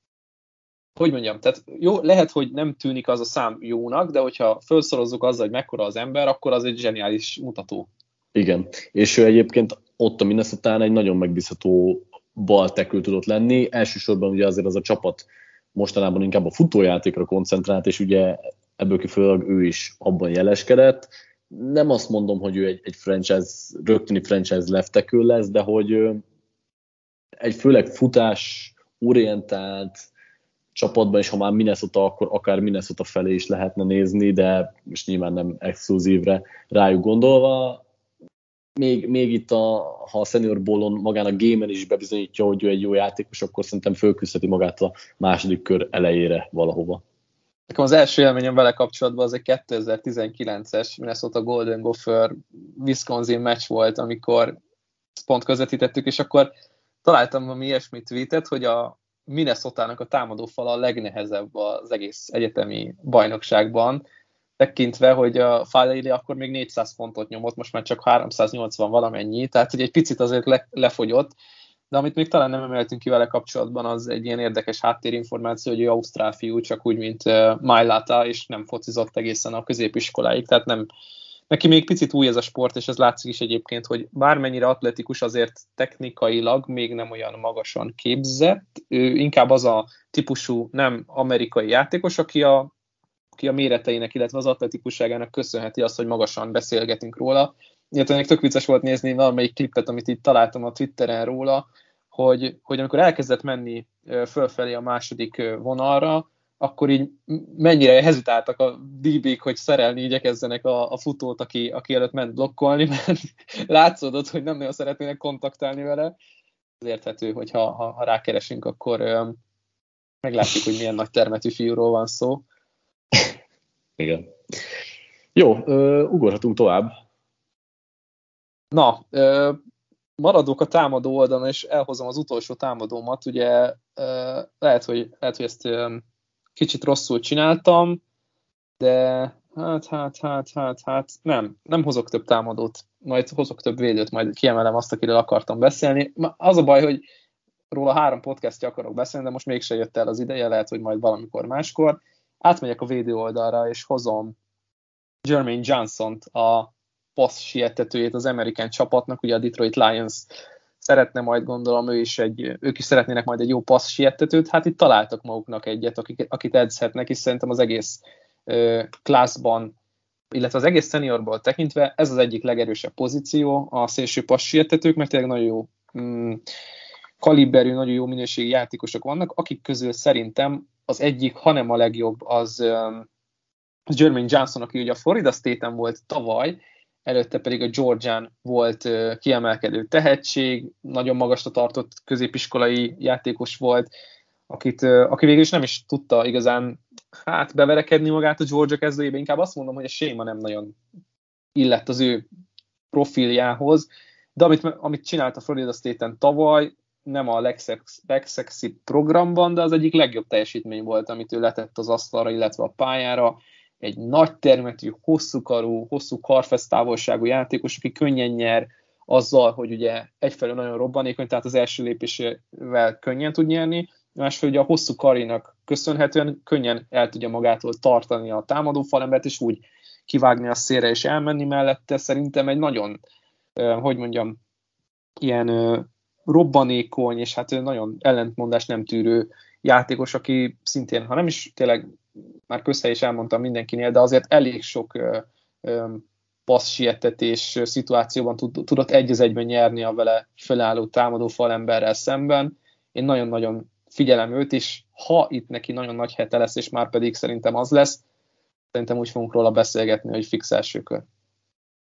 hogy mondjam, tehát jó, lehet, hogy nem tűnik az a szám jónak, de hogyha felszorozzuk azzal, hogy mekkora az ember, akkor az egy zseniális mutató. Igen, és ő egyébként ott a Minnesotán egy nagyon megbízható bal tackle tudott lenni. Elsősorban ugye azért az a csapat mostanában inkább a futójátékra koncentrált, és ugye ebből kifolyólag ő is abban jeleskedett. Nem azt mondom, hogy ő egy, egy franchise, rögtöni franchise left tackle lesz, de hogy egy főleg futás orientált csapatban, és ha már Minnesota, akkor akár Minnesota felé is lehetne nézni, de most nyilván nem exkluzívre rájuk gondolva. Még, még itt, a, ha a Senior Bowl-on magán a gamen is bebizonyítja, hogy ő egy jó játékos, akkor szerintem fölküzdheti magát a második kör elejére valahova. Nekem az első élményem vele kapcsolatban az egy kétezer-tizenkilences Minnesota Golden Gopher Wisconsin meccs volt, amikor pont közvetítettük, és akkor találtam valami ilyesmi tweetet, hogy a Minnesotának a támadófala a legnehezebb az egész egyetemi bajnokságban, tekintve, hogy a Fáleili akkor még négyszáz pontot nyomott, most már csak háromszáznyolcvan valamennyi, tehát hogy egy picit azért le, lefogyott, de amit még talán nem emeltünk ki vele kapcsolatban, az egy ilyen érdekes háttérinformáció, hogy ő ausztrál fiú, csak úgy, mint uh, Mailata, és nem focizott egészen a középiskoláig, tehát nem, neki még picit új ez a sport, és ez látszik is egyébként, hogy bármennyire atletikus, azért technikailag még nem olyan magasan képzett, ő inkább az a típusú nem amerikai játékos, aki a, aki a méreteinek, illetve az atletikusságának köszönheti azt, hogy magasan beszélgetünk róla. Illetve még tök vicces volt nézni valamelyik klipet, amit itt találtam a Twitteren róla, hogy, hogy amikor elkezdett menni fölfelé a második vonalra, akkor így mennyire hezitáltak a dé bé-k, hogy szerelni igyekezzenek a, a futót, aki, aki előtt ment blokkolni, mert látszódott, hogy nem nagyon szeretnének kontaktálni vele. Ez érthető, hogy ha, ha, ha rákeresünk, akkor ö, meglátjuk, hogy milyen nagy termetű fiúról van szó. Igen. Jó, ö, ugorhatunk tovább. Na, ö, maradok a támadó oldalon, és elhozom az utolsó támadómat. Ugye ö, lehet, hogy, lehet, hogy ezt ö, kicsit rosszul csináltam, de hát, hát, hát, hát, hát, nem, nem hozok több támadót, majd hozok több védőt, majd kiemelem azt, akiről akartam beszélni. Az a baj, hogy róla három podcastja akarok beszélni, de most mégse jött el az ideje, lehet, hogy majd valamikor máskor. Átmegyek a védő oldalra, és hozom Jermaine Johnson-t, a passz sietetőjét az American csapatnak, ugye a Detroit Lions szeretne majd, gondolom, ő is egy, ők is szeretnének majd egy jó passz sietetőt, hát itt találtak maguknak egyet, akik, akit edzhetnek, és szerintem az egész uh, klászban, illetve az egész seniorból tekintve ez az egyik legerősebb pozíció a szélső passz sietetők, mert tényleg nagyon jó um, kaliberű, nagyon jó minőségi játékosok vannak, akik közül szerintem az egyik, hanem a legjobb az um, Jermaine Johnson, aki ugye a Florida State-en volt tavaly, előtte pedig a Georgián volt uh, kiemelkedő tehetség, nagyon magasra tartott középiskolai játékos volt, akit, uh, aki végül is nem is tudta igazán hát beverekedni magát a Georgia kezdőjébe, inkább azt mondom, hogy a séma nem nagyon illett az ő profiljához, de amit, amit csinált a Florida State-en tavaly, nem a legszex, legszexibb programban, de az egyik legjobb teljesítmény volt, amit ő letett az asztalra, illetve a pályára. Egy nagy termetű, hosszú karú, hosszú karfesztávolságú játékos, aki könnyen nyer azzal, hogy ugye egyfelől nagyon robbanékony, tehát az első lépésével könnyen tud nyerni, másfelől ugye a hosszú karinak köszönhetően könnyen el tudja magától tartani a támadó falembert, és úgy kivágni a szélre és elmenni mellette. Szerintem egy nagyon, hogy mondjam, ilyen robbanékony, és hát nagyon ellentmondás nem tűrő játékos, aki szintén, ha nem is tényleg már közhely is elmondtam mindenkinél, de azért elég sok ö, ö, passz sietetés szituációban tud, tudott egy az egyben nyerni a vele fölálló támadó falemberrel szemben. Én nagyon-nagyon figyelem őt, és ha itt neki nagyon nagy hete lesz, és már pedig szerintem az lesz, szerintem úgy fogunk róla beszélgetni, hogy fix első kör.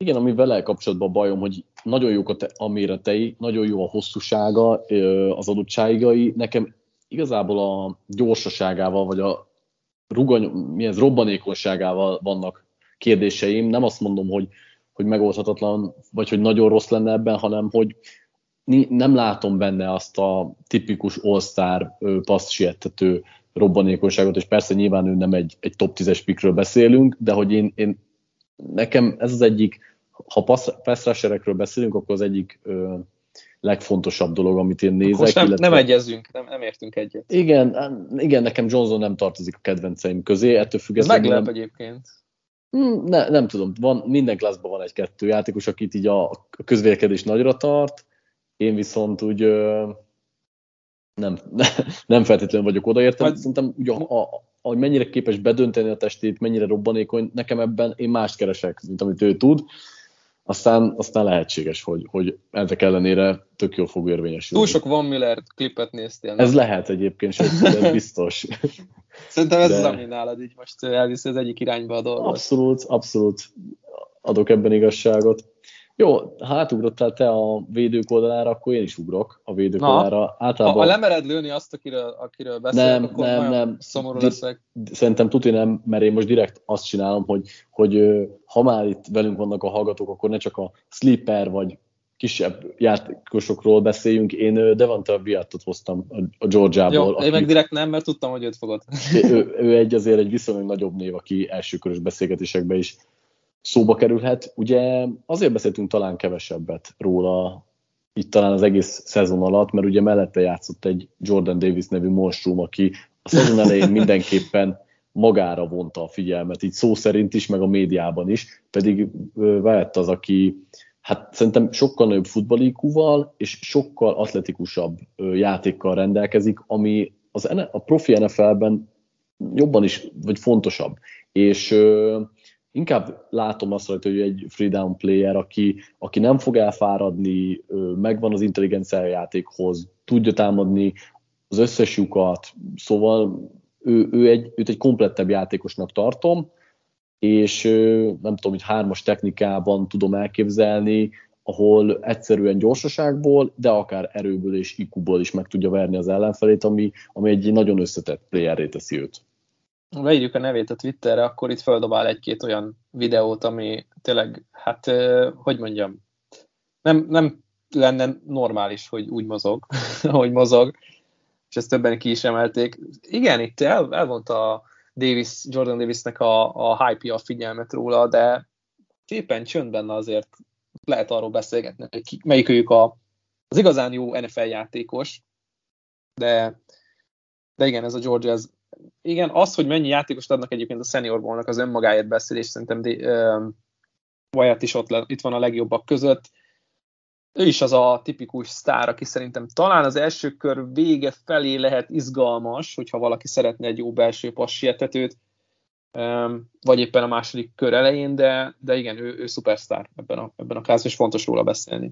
Igen, ami vele kapcsolatban a bajom, hogy nagyon jók a, te, a méretei, nagyon jó a hosszúsága, az adottságai. Nekem igazából a gyorsaságával, vagy a rugany, milyen robbanékonyságával vannak kérdéseim. Nem azt mondom, hogy, hogy megoldhatatlan, vagy hogy nagyon rossz lenne ebben, hanem hogy nem látom benne azt a tipikus all-star paszt siettető robbanékonyságot, és persze nyilván ő nem egy, egy top tízes pickről beszélünk, de hogy én, én nekem ez az egyik, ha pass rusherekről beszélünk, akkor az egyik ö, legfontosabb dolog, amit én nézek. Most nem, illetve... nem egyezünk, nem, nem értünk egyet. Igen, igen, nekem Johnson nem tartozik a kedvenceim közé, ettől függetlenül... Ez meglep egyébként. Ne, nem tudom, van, minden klaszban van egy-kettő játékos, akit így a, a közvélekedés nagyra tart, én viszont úgy ö, nem, nem feltétlenül vagyok odaértem. Hát, szerintem ugye, a, a, a, mennyire képes bedönteni a testét, mennyire robbanékony, nekem ebben én mást keresek, mint amit ő tud. Aztán, aztán lehetséges, hogy, hogy ezek ellenére tök jól fog érvényesülni. Túl sok Von Miller klipet néztél. Ez nem? Lehet egyébként, sőt, ez biztos. Szerintem ez De... az, ami nálad így most elviszi az egyik irányba a dolgot. Abszolút, abszolút adok ebben igazságot. Jó, ha átugrottál te a védők oldalára, akkor én is ugrok a védők Na, oldalára. Általában... Ha, ha lemered lőni azt, akiről, akiről beszélek, nem, akkor nem, nem. szomorú Di- leszek. Szerintem tuti nem, mert én most direkt azt csinálom, hogy, hogy ha már itt velünk vannak a hallgatók, akkor ne csak a sleeper vagy kisebb játékosokról beszéljünk. Én Devonta Wyatt-ot hoztam a Georgiából. Jó, aki, én meg direkt nem, mert tudtam, hogy őt fogod. ő, ő egy azért egy viszonylag nagyobb név, aki elsőkörös beszélgetésekben is szóba kerülhet. Ugye azért beszéltünk talán kevesebbet róla itt talán az egész szezon alatt, mert ugye mellette játszott egy Jordan Davis nevű monstrum, aki a szezon elején mindenképpen magára vonta a figyelmet, így szó szerint is, meg a médiában is, pedig Wyatt az, aki hát szerintem sokkal nagyobb futball í kúval és sokkal atletikusabb játékkal rendelkezik, ami az, a profi en ef el-ben jobban is, vagy fontosabb. És inkább látom azt, hogy ő egy free down player, aki, aki nem fog elfáradni, megvan az intelligencia játékhoz, tudja támadni az összes lyukat, szóval ő, ő egy, őt egy komplettebb játékosnak tartom, és nem tudom, hogy hármas technikában tudom elképzelni, ahol egyszerűen gyorsaságból, de akár erőből és í kúból is meg tudja verni az ellenfelét, ami, ami egy nagyon összetett playerré teszi őt. Leírjuk a nevét a Twitterre, akkor itt feldobál egy-két olyan videót, ami tényleg, hát, hogy mondjam, nem, nem lenne normális, hogy úgy mozog, ahogy mozog, és ezt többen ki is emelték. Igen, itt el, elvonta a Davis, Jordan Davisnek a, a hype-ja a figyelmet róla, de szépen csöndben azért lehet arról beszélgetni, hogy ki, melyik őjük a, az igazán jó en ef el játékos, de, de igen, ez a Georgia, ez igen, az, hogy mennyi játékost adnak egyébként a Senior Bowl-nak, az önmagáért beszél, és szerintem uh, Wyatt is ott le, itt van a legjobbak között. Ő is az a tipikus sztár, aki szerintem talán az első kör vége felé lehet izgalmas, hogyha valaki szeretne egy jó belső passz sietetőt, um, vagy éppen a második kör elején, de, de igen, ő, ő szupersztár ebben a, ebben a kázban, és fontos róla beszélni.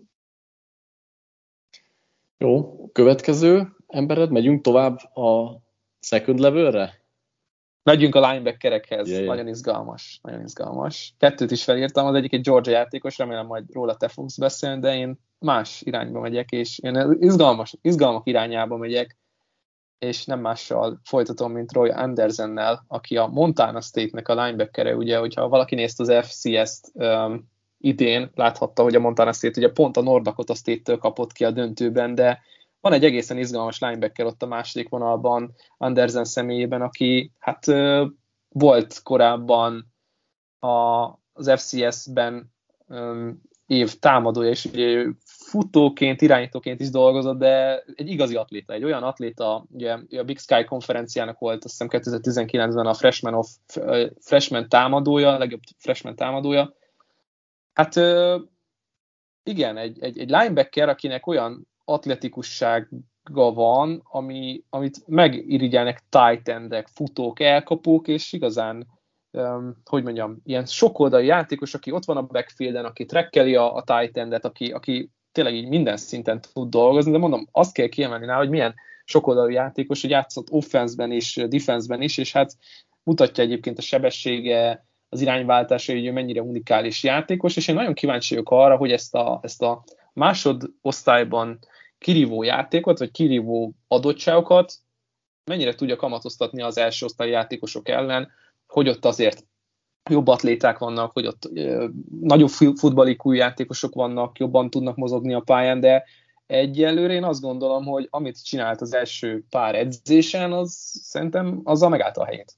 Jó, következő embered, megyünk tovább a second levelre? Megyünk a linebackerekhez, yeah, yeah. nagyon izgalmas, nagyon izgalmas. Kettőt is felírtam, az egyik egy Georgia játékos, remélem majd róla te fogsz beszélni, de én más irányba megyek, és én izgalmas, izgalmak irányába megyek, és nem mással folytatom, mint Roy Andersonnel, aki a Montana State-nek a linebackere, ugye, hogyha valaki nézte az ef cé es-t um, idén, láthatta, hogy a Montana State ugye pont a North Dakota State-től kapott ki a döntőben, de van egy egészen izgalmas linebacker ott a második vonalban, Anderson személyében, aki hát volt korábban a, az ef cé es-ben um, év támadója, és ugye futóként, irányítóként is dolgozott, de egy igazi atléta, egy olyan atléta, ugye a Big Sky konferenciának volt, azt hiszem kétezer-tizenkilencben a freshman, of, freshman támadója, a legjobb freshman támadója. Hát igen, egy, egy, egy linebacker, akinek olyan atletikussága van, ami, amit megirigyelnek tight endek, futók, elkapók, és igazán, um, hogy mondjam, ilyen sokoldali játékos, aki ott van a backfielden, aki trekkeli a, a tight endet, aki, aki tényleg így minden szinten tud dolgozni, de mondom, azt kell kiemelni rá, hogy milyen sokoldali játékos, hogy játszott offense-ben is, defense-ben is, és hát mutatja egyébként a sebessége, az irányváltása, hogy ő mennyire unikális játékos, és én nagyon kíváncsi vagyok arra, hogy ezt a, ezt a másodosztályban kirívó játékot, vagy kirívó adottságokat mennyire tudja kamatoztatni az első osztály játékosok ellen, hogy ott azért jobb atléták vannak, hogy ott ö, nagyobb futballikú játékosok vannak, jobban tudnak mozogni a pályán, de egyelőre én azt gondolom, hogy amit csinált az első pár edzésen, az szerintem azzal megállta a helyét.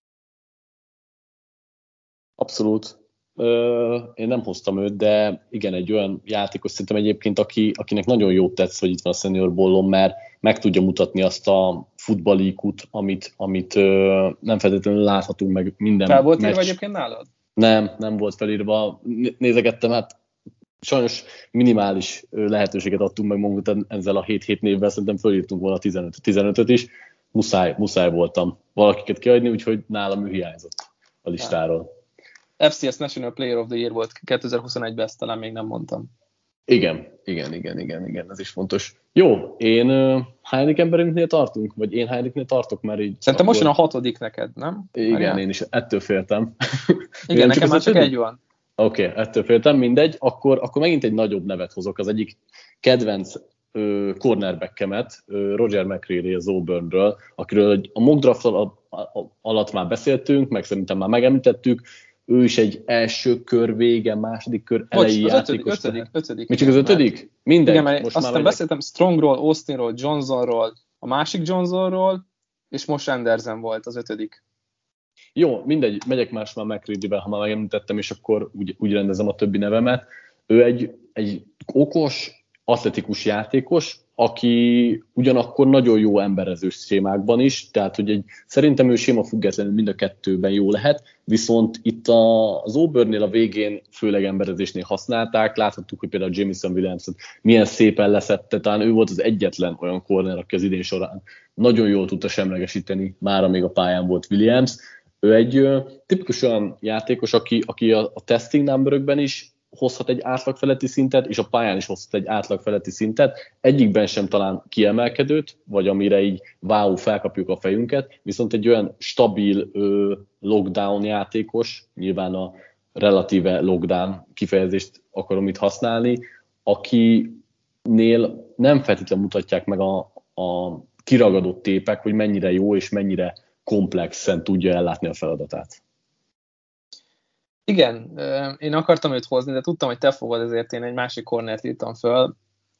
Abszolút. Ö, én nem hoztam őt, de igen, egy olyan játékos szerintem egyébként, aki, akinek nagyon jót tetsz, hogy itt van a Senior Ballon, mert meg tudja mutatni azt a futballikút, amit, amit ö, nem feltétlenül láthatunk meg minden Fel volt meccs. írva egyébként nálad? Nem, nem volt felírva. Nézegettem, hát sajnos minimális lehetőséget adtunk meg magunkat ezzel a hét-hét névvel, szerintem fölírtunk volna tizenötöt is. Muszáj, muszáj voltam valakiket kiadni, úgyhogy nálam ő hiányzott a listáról. ef cé es National Player of the Year volt kétezer-huszonegyben, ezt talán még nem mondtam. Igen, igen, igen, igen, igen, ez is fontos. Jó, én uh, hányadik emberünknél tartunk? Vagy én hányadiknél tartok már így? Szerintem most jön akkor... a hatodik neked, nem? Igen, Marian? én is ettől féltem. Igen, nekem már csak egy van. Oké, okay, ettől féltem, mindegy. Akkor, akkor megint egy nagyobb nevet hozok. Az egyik kedvenc ö, cornerbackemet, ö, Roger McCreary az Auburnről, akiről a mock draft al- alatt már beszéltünk, meg szerintem már megemlítettük. Ő is egy első kör vége, második kör elejé Bocs, az játékos. ötödik, ötödik, ötödik. Még csak az ötödik? Mindegy. Igen, mert most aztán már beszéltem Strongról, Austinról, Johnsonról, a másik Johnsonról, és most Andersen volt az ötödik. Jó, mindegy, megyek más már McCready-vel, ha már megemlítettem, és akkor úgy, úgy rendezem a többi nevemet. Ő egy, egy okos, atletikus játékos, aki ugyanakkor nagyon jó emberezős sémákban is, tehát hogy egy, szerintem ő séma függetlenül mind a kettőben jó lehet, viszont itt a, az Auburnnél a végén főleg emberezésnél használták, láthattuk, hogy például Jameson Williams-ot milyen szépen leszette, talán ő volt az egyetlen olyan corner, aki az idén során nagyon jól tudta semlegesíteni, már amíg a pályán volt Williams. Ő egy ö, tipikus olyan játékos, aki, aki a, a testing numberökben is hozhat egy átlagfeletti szintet, és a pályán is hozhat egy átlagfeletti szintet. Egyikben sem talán kiemelkedőt, vagy amire így wow, felkapjuk a fejünket, viszont egy olyan stabil ö, lockdown játékos, nyilván a relatíve lockdown kifejezést akarom itt használni, akinél nem feltétlenül mutatják meg a, a kiragadott tépek, hogy mennyire jó és mennyire komplexen tudja ellátni a feladatát. Igen, én akartam őt hozni, de tudtam, hogy te fogod, ezért én egy másik cornert írtam föl.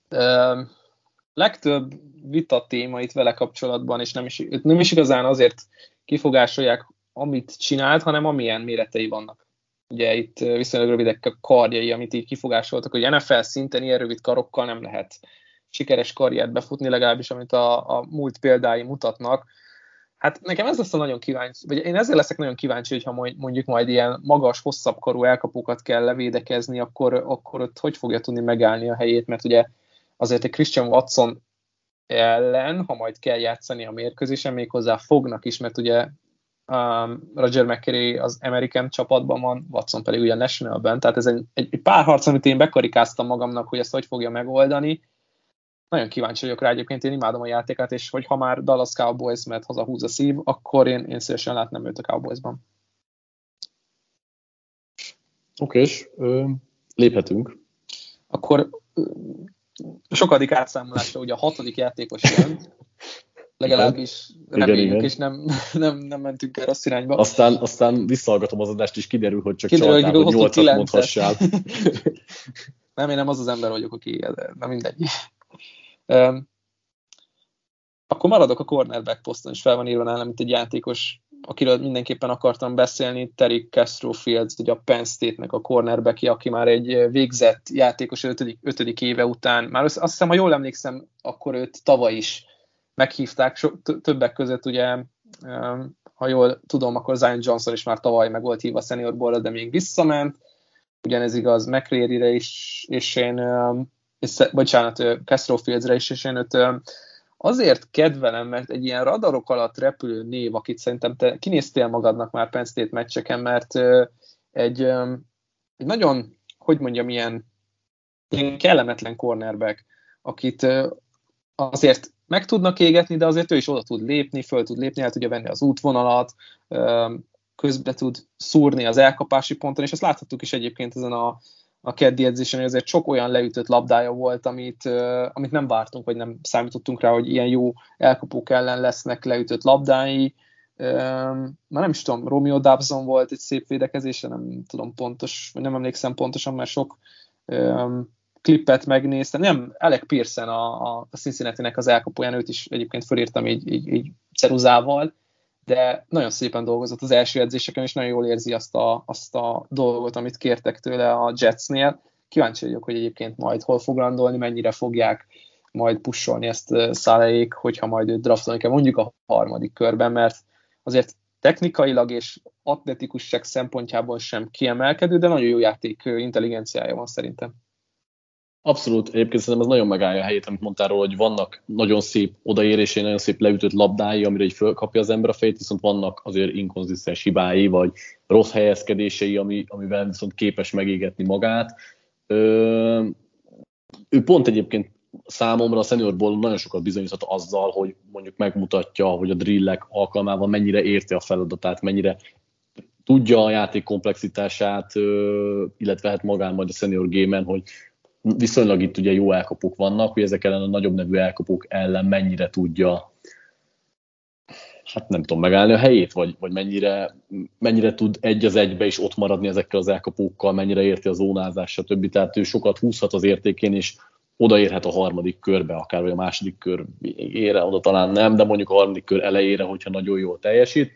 Legtöbb vita téma itt vele kapcsolatban, és nem is, nem is igazán azért kifogásolják, amit csinált, hanem amilyen méretei vannak. Ugye itt viszonylag rövidek a karjai, amit így kifogásoltak, hogy en ef el szinten ilyen rövid karokkal nem lehet sikeres karriert befutni, legalábbis amit a, a múlt példái mutatnak. Hát nekem ez lesz a nagyon kíváncsi, vagy én ezzel leszek nagyon kíváncsi, hogyha mondjuk majd ilyen magas, hosszabb karú elkapókat kell levédekezni, akkor, akkor ott hogy fogja tudni megállni a helyét, mert ugye azért egy Christian Watson ellen, ha majd kell játszani a mérkőzésen, méghozzá fognak is, mert ugye um, Roger McCreary az American csapatban van, Watson pedig ugye a Nationalben, tehát ez egy, egy, egy pár harc, amit én bekarikáztam magamnak, hogy ezt hogy fogja megoldani. Nagyon kíváncsi vagyok rá, egyébként én imádom a játékát, és hogy ha már Dallas Cowboys mert hazahúz a szív, akkor én, én szívesen látnám őt a Cowboysban. Oké, és léphetünk. Akkor sokadik átszámolásra ugye a hatodik játékos jön, legalábbis reméljük, igen, igen. És nem, nem, nem mentünk el rossz irányba. Aztán, aztán visszahallgatom az adást, és kiderül, hogy csak csaltál, hogy nyolcat mondhassál. Nem, én nem az az ember vagyok, aki, na mindegy. Um, akkor maradok a cornerback poszton, és fel van írva nálam, mint egy játékos, akiről mindenképpen akartam beszélni, Terry Castro Fields, ugye a Penn State-nek a cornerbackje, aki már egy végzett játékos ötödik, ötödik éve után, már azt hiszem, ha jól emlékszem, akkor őt tavaly is meghívták, so, többek között ugye, um, ha jól tudom, akkor Zion Johnson is már tavaly meg volt hívva a Senior Bowl-ra, de még visszament, ugyanez igaz McCreary-re is, és én um, és, bocsánat, Castro Fieldsre is, és én őt azért kedvelem, mert egy ilyen radarok alatt repülő név, akit szerintem te kinéztél magadnak már Penn State meccseken, mert egy, egy nagyon, hogy mondjam, ilyen, ilyen kellemetlen cornerback, akit azért meg tudnak égetni, de azért ő is oda tud lépni, föl tud lépni, el tudja venni az útvonalat, közbe tud szúrni az elkapási ponton, és ezt láthattuk is egyébként ezen a, a keddi edzésen, hogy azért sok olyan leütött labdája volt, amit, uh, amit nem vártunk, vagy nem számítottunk rá, hogy ilyen jó elkapók ellen lesznek leütött labdái. Um, már nem is tudom, Romeo Dobson volt egy szép védekezése, nem tudom pontos, vagy nem emlékszem pontosan, mert sok um, klippet megnéztem. Nem, Alec Pearson a, a Cincinnati-nek az elkapóján, őt is egyébként fölírtam így, így, így ceruzával, de nagyon szépen dolgozott az első edzéseken, és nagyon jól érzi azt a, azt a dolgot, amit kértek tőle a Jetsnél. Kíváncsi vagyok, hogy egyébként majd hol fog landolni, mennyire fogják majd pusolni ezt Salehék, hogyha majd őt draftolni kell, mondjuk a harmadik körben, mert azért technikailag és atletikusság szempontjából sem kiemelkedő, de nagyon jó játék intelligenciája van szerintem. Abszolút, egyébként szerintem ez nagyon megállja a helyét, amit mondtál róla, hogy vannak nagyon szép odaérései, nagyon szép leütött labdái, amire így fölkapja az ember a fejét, viszont vannak azért inkonzisztens hibái, vagy rossz helyezkedései, ami, amivel viszont képes megégetni magát. Ö, ő pont egyébként számomra a Senior Bowl nagyon sokat bizonyított azzal, hogy mondjuk megmutatja, hogy a drillek alkalmával mennyire érti a feladatát, mennyire tudja a játék komplexitását, illetve hát magán majd a Senior Game-en, hogy viszonylag itt ugye jó elkapók vannak, hogy ezek ellen a nagyobb nevű elkapók ellen mennyire tudja, hát nem tudom, megállni a helyét, vagy, vagy mennyire, mennyire tud egy az egybe is ott maradni ezekkel az elkapókkal, mennyire érti a zónázás, stb. Tehát ő sokat húzhat az értékén, és odaérhet a harmadik körbe, akár vagy a második kör végére, oda talán nem, de mondjuk a harmadik kör elejére, hogyha nagyon jól teljesít.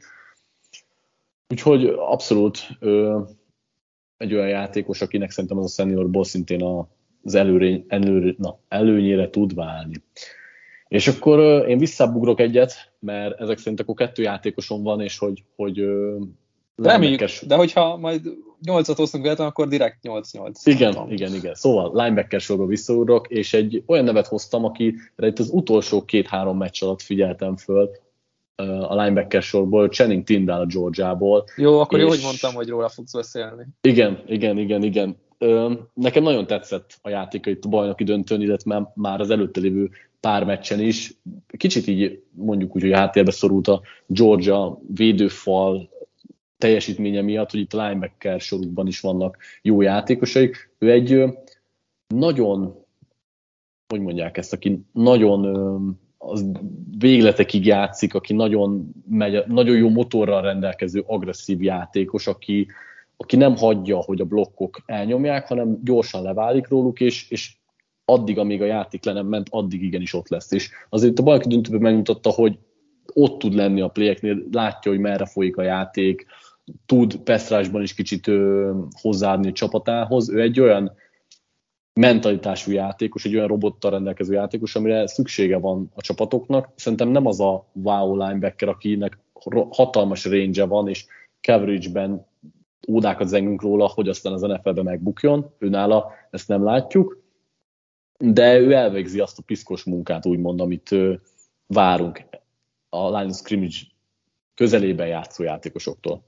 Úgyhogy abszolút ö, egy olyan játékos, akinek szerintem az a Senior Bowl szintén az előre, előre, na, előnyére tud válni. És akkor ö, én visszábugrok egyet, mert ezek szerint akkor kettő játékosom van, és hogy... hogy ö, Reméljük, de hogyha majd nyolcat hoztunk véletlen, akkor direkt nyolc nyolc. Igen, tudom. igen, igen. Szóval linebacker sorba visszaugrok, és egy olyan nevet hoztam, akire itt az utolsó két-három meccs alatt figyeltem föl a linebacker sorból, Channing Tindall a Georgiából. Jó, akkor és... jó, hogy mondtam, hogy róla fogsz beszélni. Igen, igen, igen, igen. Nekem nagyon tetszett a játéka itt a bajnoki döntőn, illetve már az előtte lévő pár meccsen is. Kicsit így mondjuk úgy, hogy háttérbe szorult a Georgia védőfal teljesítménye miatt, hogy itt a linebacker sorukban is vannak jó játékosaik. Ő egy nagyon, hogy mondják ezt, aki nagyon az végletekig játszik, aki nagyon, megy, nagyon jó motorral rendelkező agresszív játékos, aki, aki nem hagyja, hogy a blokkok elnyomják, hanem gyorsan leválik róluk, és, és addig, amíg a játék le nem ment, addig igenis ott lesz. És azért a bajnoki döntőben megmutatta, hogy ott tud lenni a playeknél, látja, hogy merre folyik a játék, tud pass-rushban is kicsit ö, hozzáadni a csapatához. Ő egy olyan mentalitású játékos, egy olyan robottal rendelkező játékos, amire szüksége van a csapatoknak. Szerintem nem az a wow linebacker, akinek hatalmas range-e van, és coverage-ben ódákat zengünk róla, hogy aztán az en ef el-ben megbukjon. Őnála ezt nem látjuk, de ő elvégzi azt a piszkos munkát, úgymond, amit ö, várunk a line of scrimmage közelében játszó játékosoktól.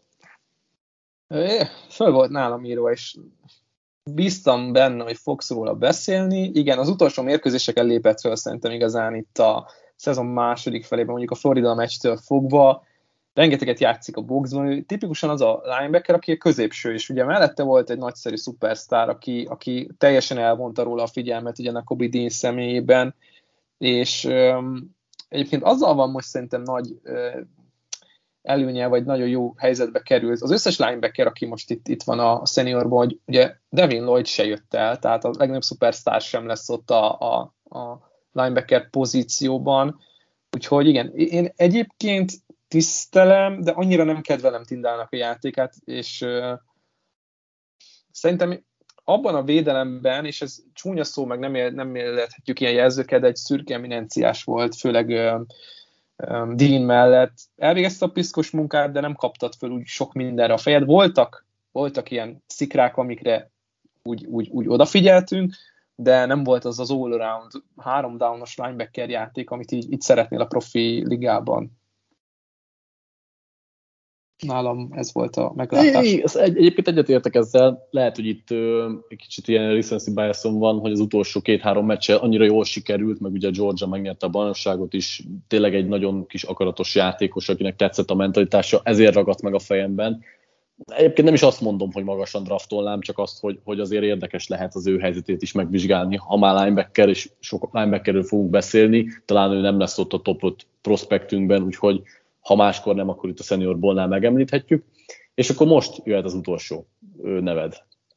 Föl volt nálam írva, és bíztam benne, hogy fogsz róla beszélni. Igen, az utolsó mérkőzéseken lépett föl szerintem igazán itt a szezon második felében, mondjuk a Florida meccstől fogva. Rengeteget játszik a boxban. Ő tipikusan az a linebacker, aki a középső, és ugye mellette volt egy nagyszerű szupersztár, aki, aki teljesen elvonta róla a figyelmet ugye a Kobe Dean személyében, és um, egyébként azzal van most szerintem nagy uh, előnye, vagy nagyon jó helyzetbe került. Az összes linebacker, aki most itt, itt van a seniorban, hogy ugye Devin Lloyd se jött el, tehát a legnagyobb szupersztár sem lesz ott a, a, a linebacker pozícióban. Úgyhogy igen, én egyébként tisztelem, de annyira nem kedvelem Tindallnak a játékát, és uh, szerintem abban a védelemben, és ez csúnya szó, meg nem, él, nem élhetjük ilyen jelzőket, de egy szürke eminenciás volt, főleg uh, um, Dean mellett. Elvégezte a piszkos munkát, de nem kaptad föl úgy sok mindenre a fejed. Voltak, voltak ilyen szikrák, amikre úgy, úgy, úgy odafigyeltünk, de nem volt az az all-around, három downos linebacker játék, amit így, így szeretnél a profi ligában. nálam ez volt a meglátás. É, egy, egyébként egyetértek ezzel, lehet, hogy itt ö, egy kicsit ilyen recency biasom van, hogy az utolsó két-három meccse annyira jól sikerült, meg ugye Georgia megnyerte a bajnokságot is, tényleg egy nagyon kis akaratos játékos, akinek tetszett a mentalitása, ezért ragadt meg a fejemben. Egyébként nem is azt mondom, hogy magasan draftolnám, csak azt, hogy, hogy azért érdekes lehet az ő helyzetét is megvizsgálni. Ha már linebacker, és sok linebackerről fogunk beszélni, talán ő nem lesz ott a top öt prospektünkben, úgyhogy ha máskor nem, akkor itt a Senior Bowl-nál megemlíthetjük. És akkor most jöhet az utolsó neved.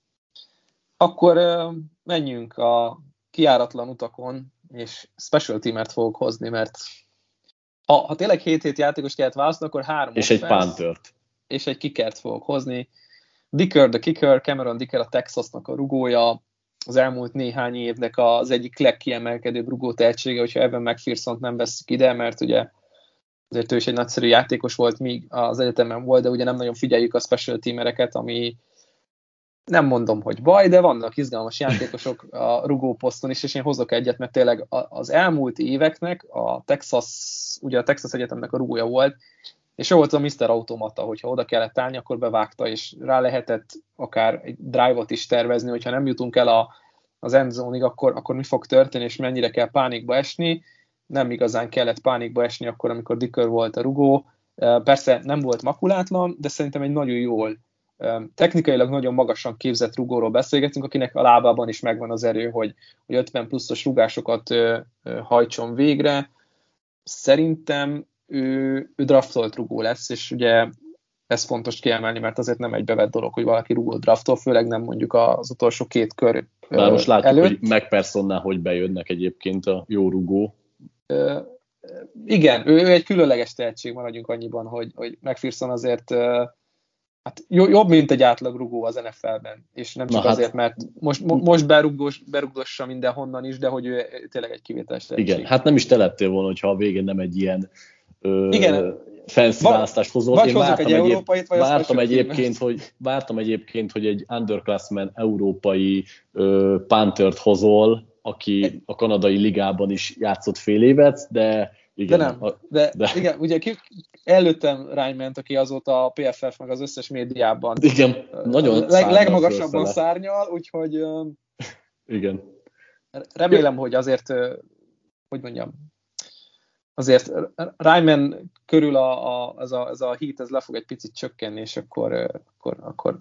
Akkor menjünk a kijáratlan utakon, és special teamert fogok hozni, mert ha, ha tényleg hét-hét játékos kellett választani, akkor három és egy Panthert. És egy kickert fogok hozni. Dicker the kicker, Cameron Dicker a Texasnak a rugója, az elmúlt néhány évnek az egyik legkiemelkedőbb rugó tehetsége, hogyha Evan McPhersont nem vesszük ide, mert ugye azért ő is egy nagyszerű játékos volt, míg az egyetemen volt, de ugye nem nagyon figyeljük a special teamereket, ami nem mondom, hogy baj, de vannak izgalmas játékosok a rugóposzton is, és én hozok egyet, mert tényleg az elmúlt éveknek a Texas, ugye a Texas Egyetemnek a rugója volt, és ő volt a miszter Automata, hogyha oda kellett állni, akkor bevágta, és rá lehetett akár egy drive-ot is tervezni, hogyha nem jutunk el a, az endzone-ig, akkor, akkor mi fog történni, és mennyire kell pánikba esni. Nem igazán kellett pánikba esni akkor, amikor Dicker volt a rugó. Persze nem volt makulátlan, de szerintem egy nagyon jól, technikailag nagyon magasan képzett rugóról beszélgetünk, akinek a lábában is megvan az erő, hogy, hogy ötven pluszos rugásokat hajtson végre. Szerintem ő, ő draftolt rugó lesz, és ugye ez fontos kiemelni, mert azért nem egy bevett dolog, hogy valaki rugó draftol, főleg nem mondjuk az utolsó két kör Már most látjuk, előtt. hogy McPhersonnál hogy bejönnek egyébként a jó rugó. Uh, igen, ő, ő egy különleges tehetség, maradjunk annyiban, hogy, hogy McPherson azért uh, hát jobb, mint egy átlag rugó az en ef el-ben, és nem csak Na azért, hát, mert most, most berugdos, berugdossa mindenhonnan is, de hogy ő tényleg egy kivételes tehetség. Igen, hát nem is te lettél volna, hogyha a végén nem egy ilyen ö, fancy választást hozott. Én vártam, egy egyéb, vagy vártam, egyébként, hogy, vártam egyébként, hogy egy underclassman európai ö, Panthert hozol, aki a kanadai ligában is játszott fél évet, de igen. De nem, a, de, de igen, ugye ki, előttem Ryman-t, aki azóta a pé ef ef meg az összes médiában igen, nagyon leg, legmagasabban szárnyal, úgyhogy igen. remélem, hogy azért, hogy mondjam, azért Ryman körül a, a, ez, a, ez a heat ez le fog egy picit csökkenni, és akkor, akkor, akkor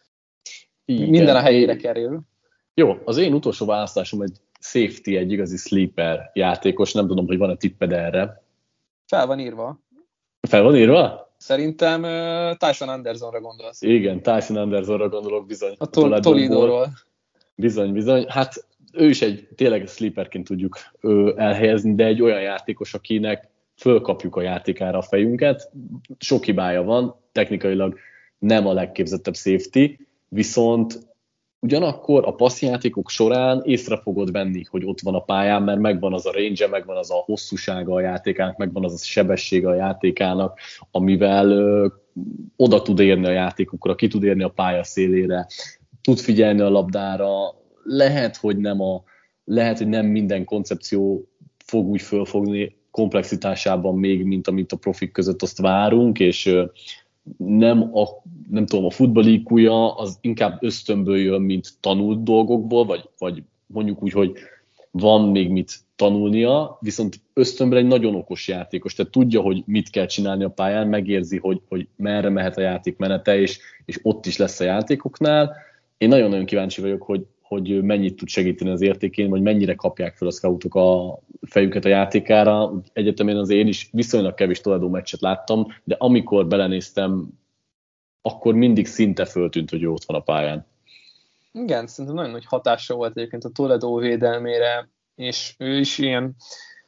igen, minden a helyére kerül. Jó, az én utolsó választásom egy safety, egy igazi sleeper játékos, nem tudom, hogy van-e tipped erre. Fel van írva. Fel van írva? Szerintem uh, Tyson Andersonra gondolsz. Igen, Tyson Andersonra gondolok bizony. A Tol- Toledo-ról. Bizony, bizony. Hát ő is egy, tényleg sleeperként tudjuk ő, elhelyezni, de egy olyan játékos, akinek fölkapjuk a játékára a fejünket. Sok hibája van, technikailag nem a legképzettebb safety, viszont ugyanakkor a passzjátékok során észre fogod venni, hogy ott van a pályán, mert megvan az a range, megvan az a hosszúsága a játékának, megvan az a sebessége a játékának, amivel ö, oda tud érni a játékokra, ki tud érni a pálya szélére, tud figyelni a labdára, lehet, hogy nem, a, lehet, hogy nem minden koncepció fog úgy fölfogni komplexitásában még, mint amit a profik között azt várunk, és ö, nem, a, nem tudom, a futball í kúja az inkább ösztönből jön, mint tanult dolgokból, vagy, vagy mondjuk úgy, hogy van még mit tanulnia, viszont ösztönből egy nagyon okos játékos, tehát tudja, hogy mit kell csinálni a pályán, megérzi, hogy, hogy merre mehet a játék menete, és, és ott is lesz a játékoknál. Én nagyon-nagyon kíváncsi vagyok, hogy, hogy mennyit tud segíteni az értékén, vagy mennyire kapják fel a scoutok a fejüket a játékára. Egyetemén azért én is viszonylag kevés Toledo meccset láttam, de amikor belenéztem, akkor mindig szinte föltűnt, hogy ő ott van a pályán. Igen, szerintem nagyon nagy hatása volt egyébként a Toledo védelmére, és ő is ilyen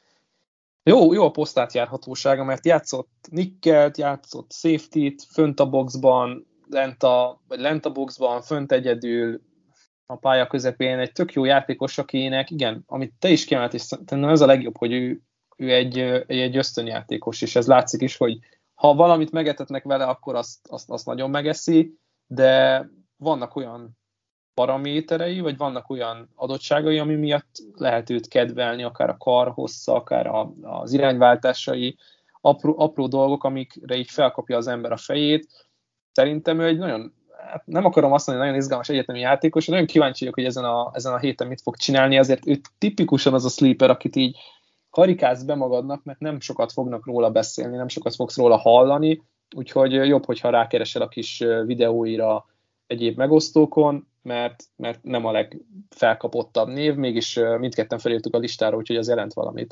jó, jó a posztát járhatósága, mert játszott nickelt, játszott safety-t, fönt a boxban, lent a, vagy lent a boxban, fönt egyedül, a pálya közepén egy tök jó játékos, akinek, igen, amit te is kiemelt, és szerintem ez a legjobb, hogy ő, ő egy, egy ösztönjátékos, és ez látszik is, hogy ha valamit megetetnek vele, akkor azt, azt, azt nagyon megeszi, de vannak olyan paraméterei, vagy vannak olyan adottságai, ami miatt lehet őt kedvelni, akár a kar hossza, akár a, az irányváltásai, apró, apró dolgok, amikre így felkapja az ember a fejét. Szerintem ő egy nagyon, hát nem akarom azt mondani, nagyon izgalmas egyetemi játékos, nagyon kíváncsi vagyok, hogy ezen a, ezen a héten mit fog csinálni, azért ő tipikusan az a sleeper, akit így karikázz be magadnak, mert nem sokat fognak róla beszélni, nem sokat fogsz róla hallani, úgyhogy jobb, hogyha rákeresel a kis videóira egyéb megosztókon, mert, mert nem a legfelkapottabb név, mégis mindketten felírtuk a listára, úgyhogy az jelent valamit.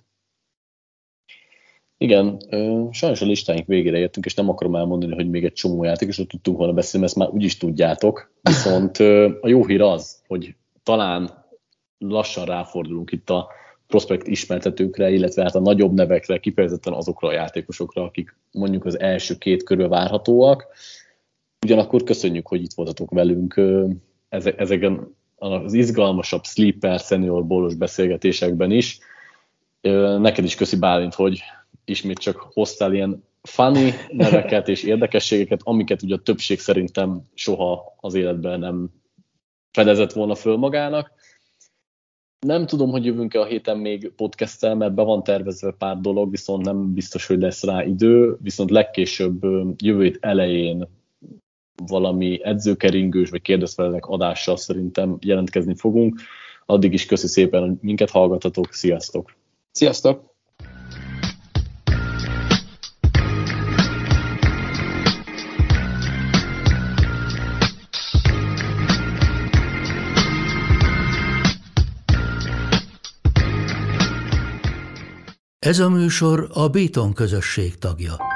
Igen, sajnos a listáink végére értünk, és nem akarom elmondani, hogy még egy csomó játékosról tudtunk volna beszélni, ezt már úgyis tudjátok, viszont a jó hír az, hogy talán lassan ráfordulunk itt a prospekt ismertetőkre, illetve hát a nagyobb nevekre, kifejezetten azokra a játékosokra, akik mondjuk az első két körül várhatóak. Ugyanakkor köszönjük, hogy itt voltatok velünk ezeken az izgalmasabb sleeper, senior bowlos beszélgetésekben is. Neked is köszi, Bálint, hogy ismét csak hoztál ilyen funny neveket és érdekességeket, amiket ugye a többség szerintem soha az életben nem fedezett volna föl magának. Nem tudom, hogy jövünk-e a héten még podcasttel, mert be van tervezve pár dolog, viszont nem biztos, hogy lesz rá idő, viszont legkésőbb jövő hét elején valami edzőkeringős vagy kérdezfelelek adással szerintem jelentkezni fogunk. Addig is köszi szépen, hogy minket hallgatatok. Sziasztok! Sziasztok! Ez a műsor a Béton közösség tagja.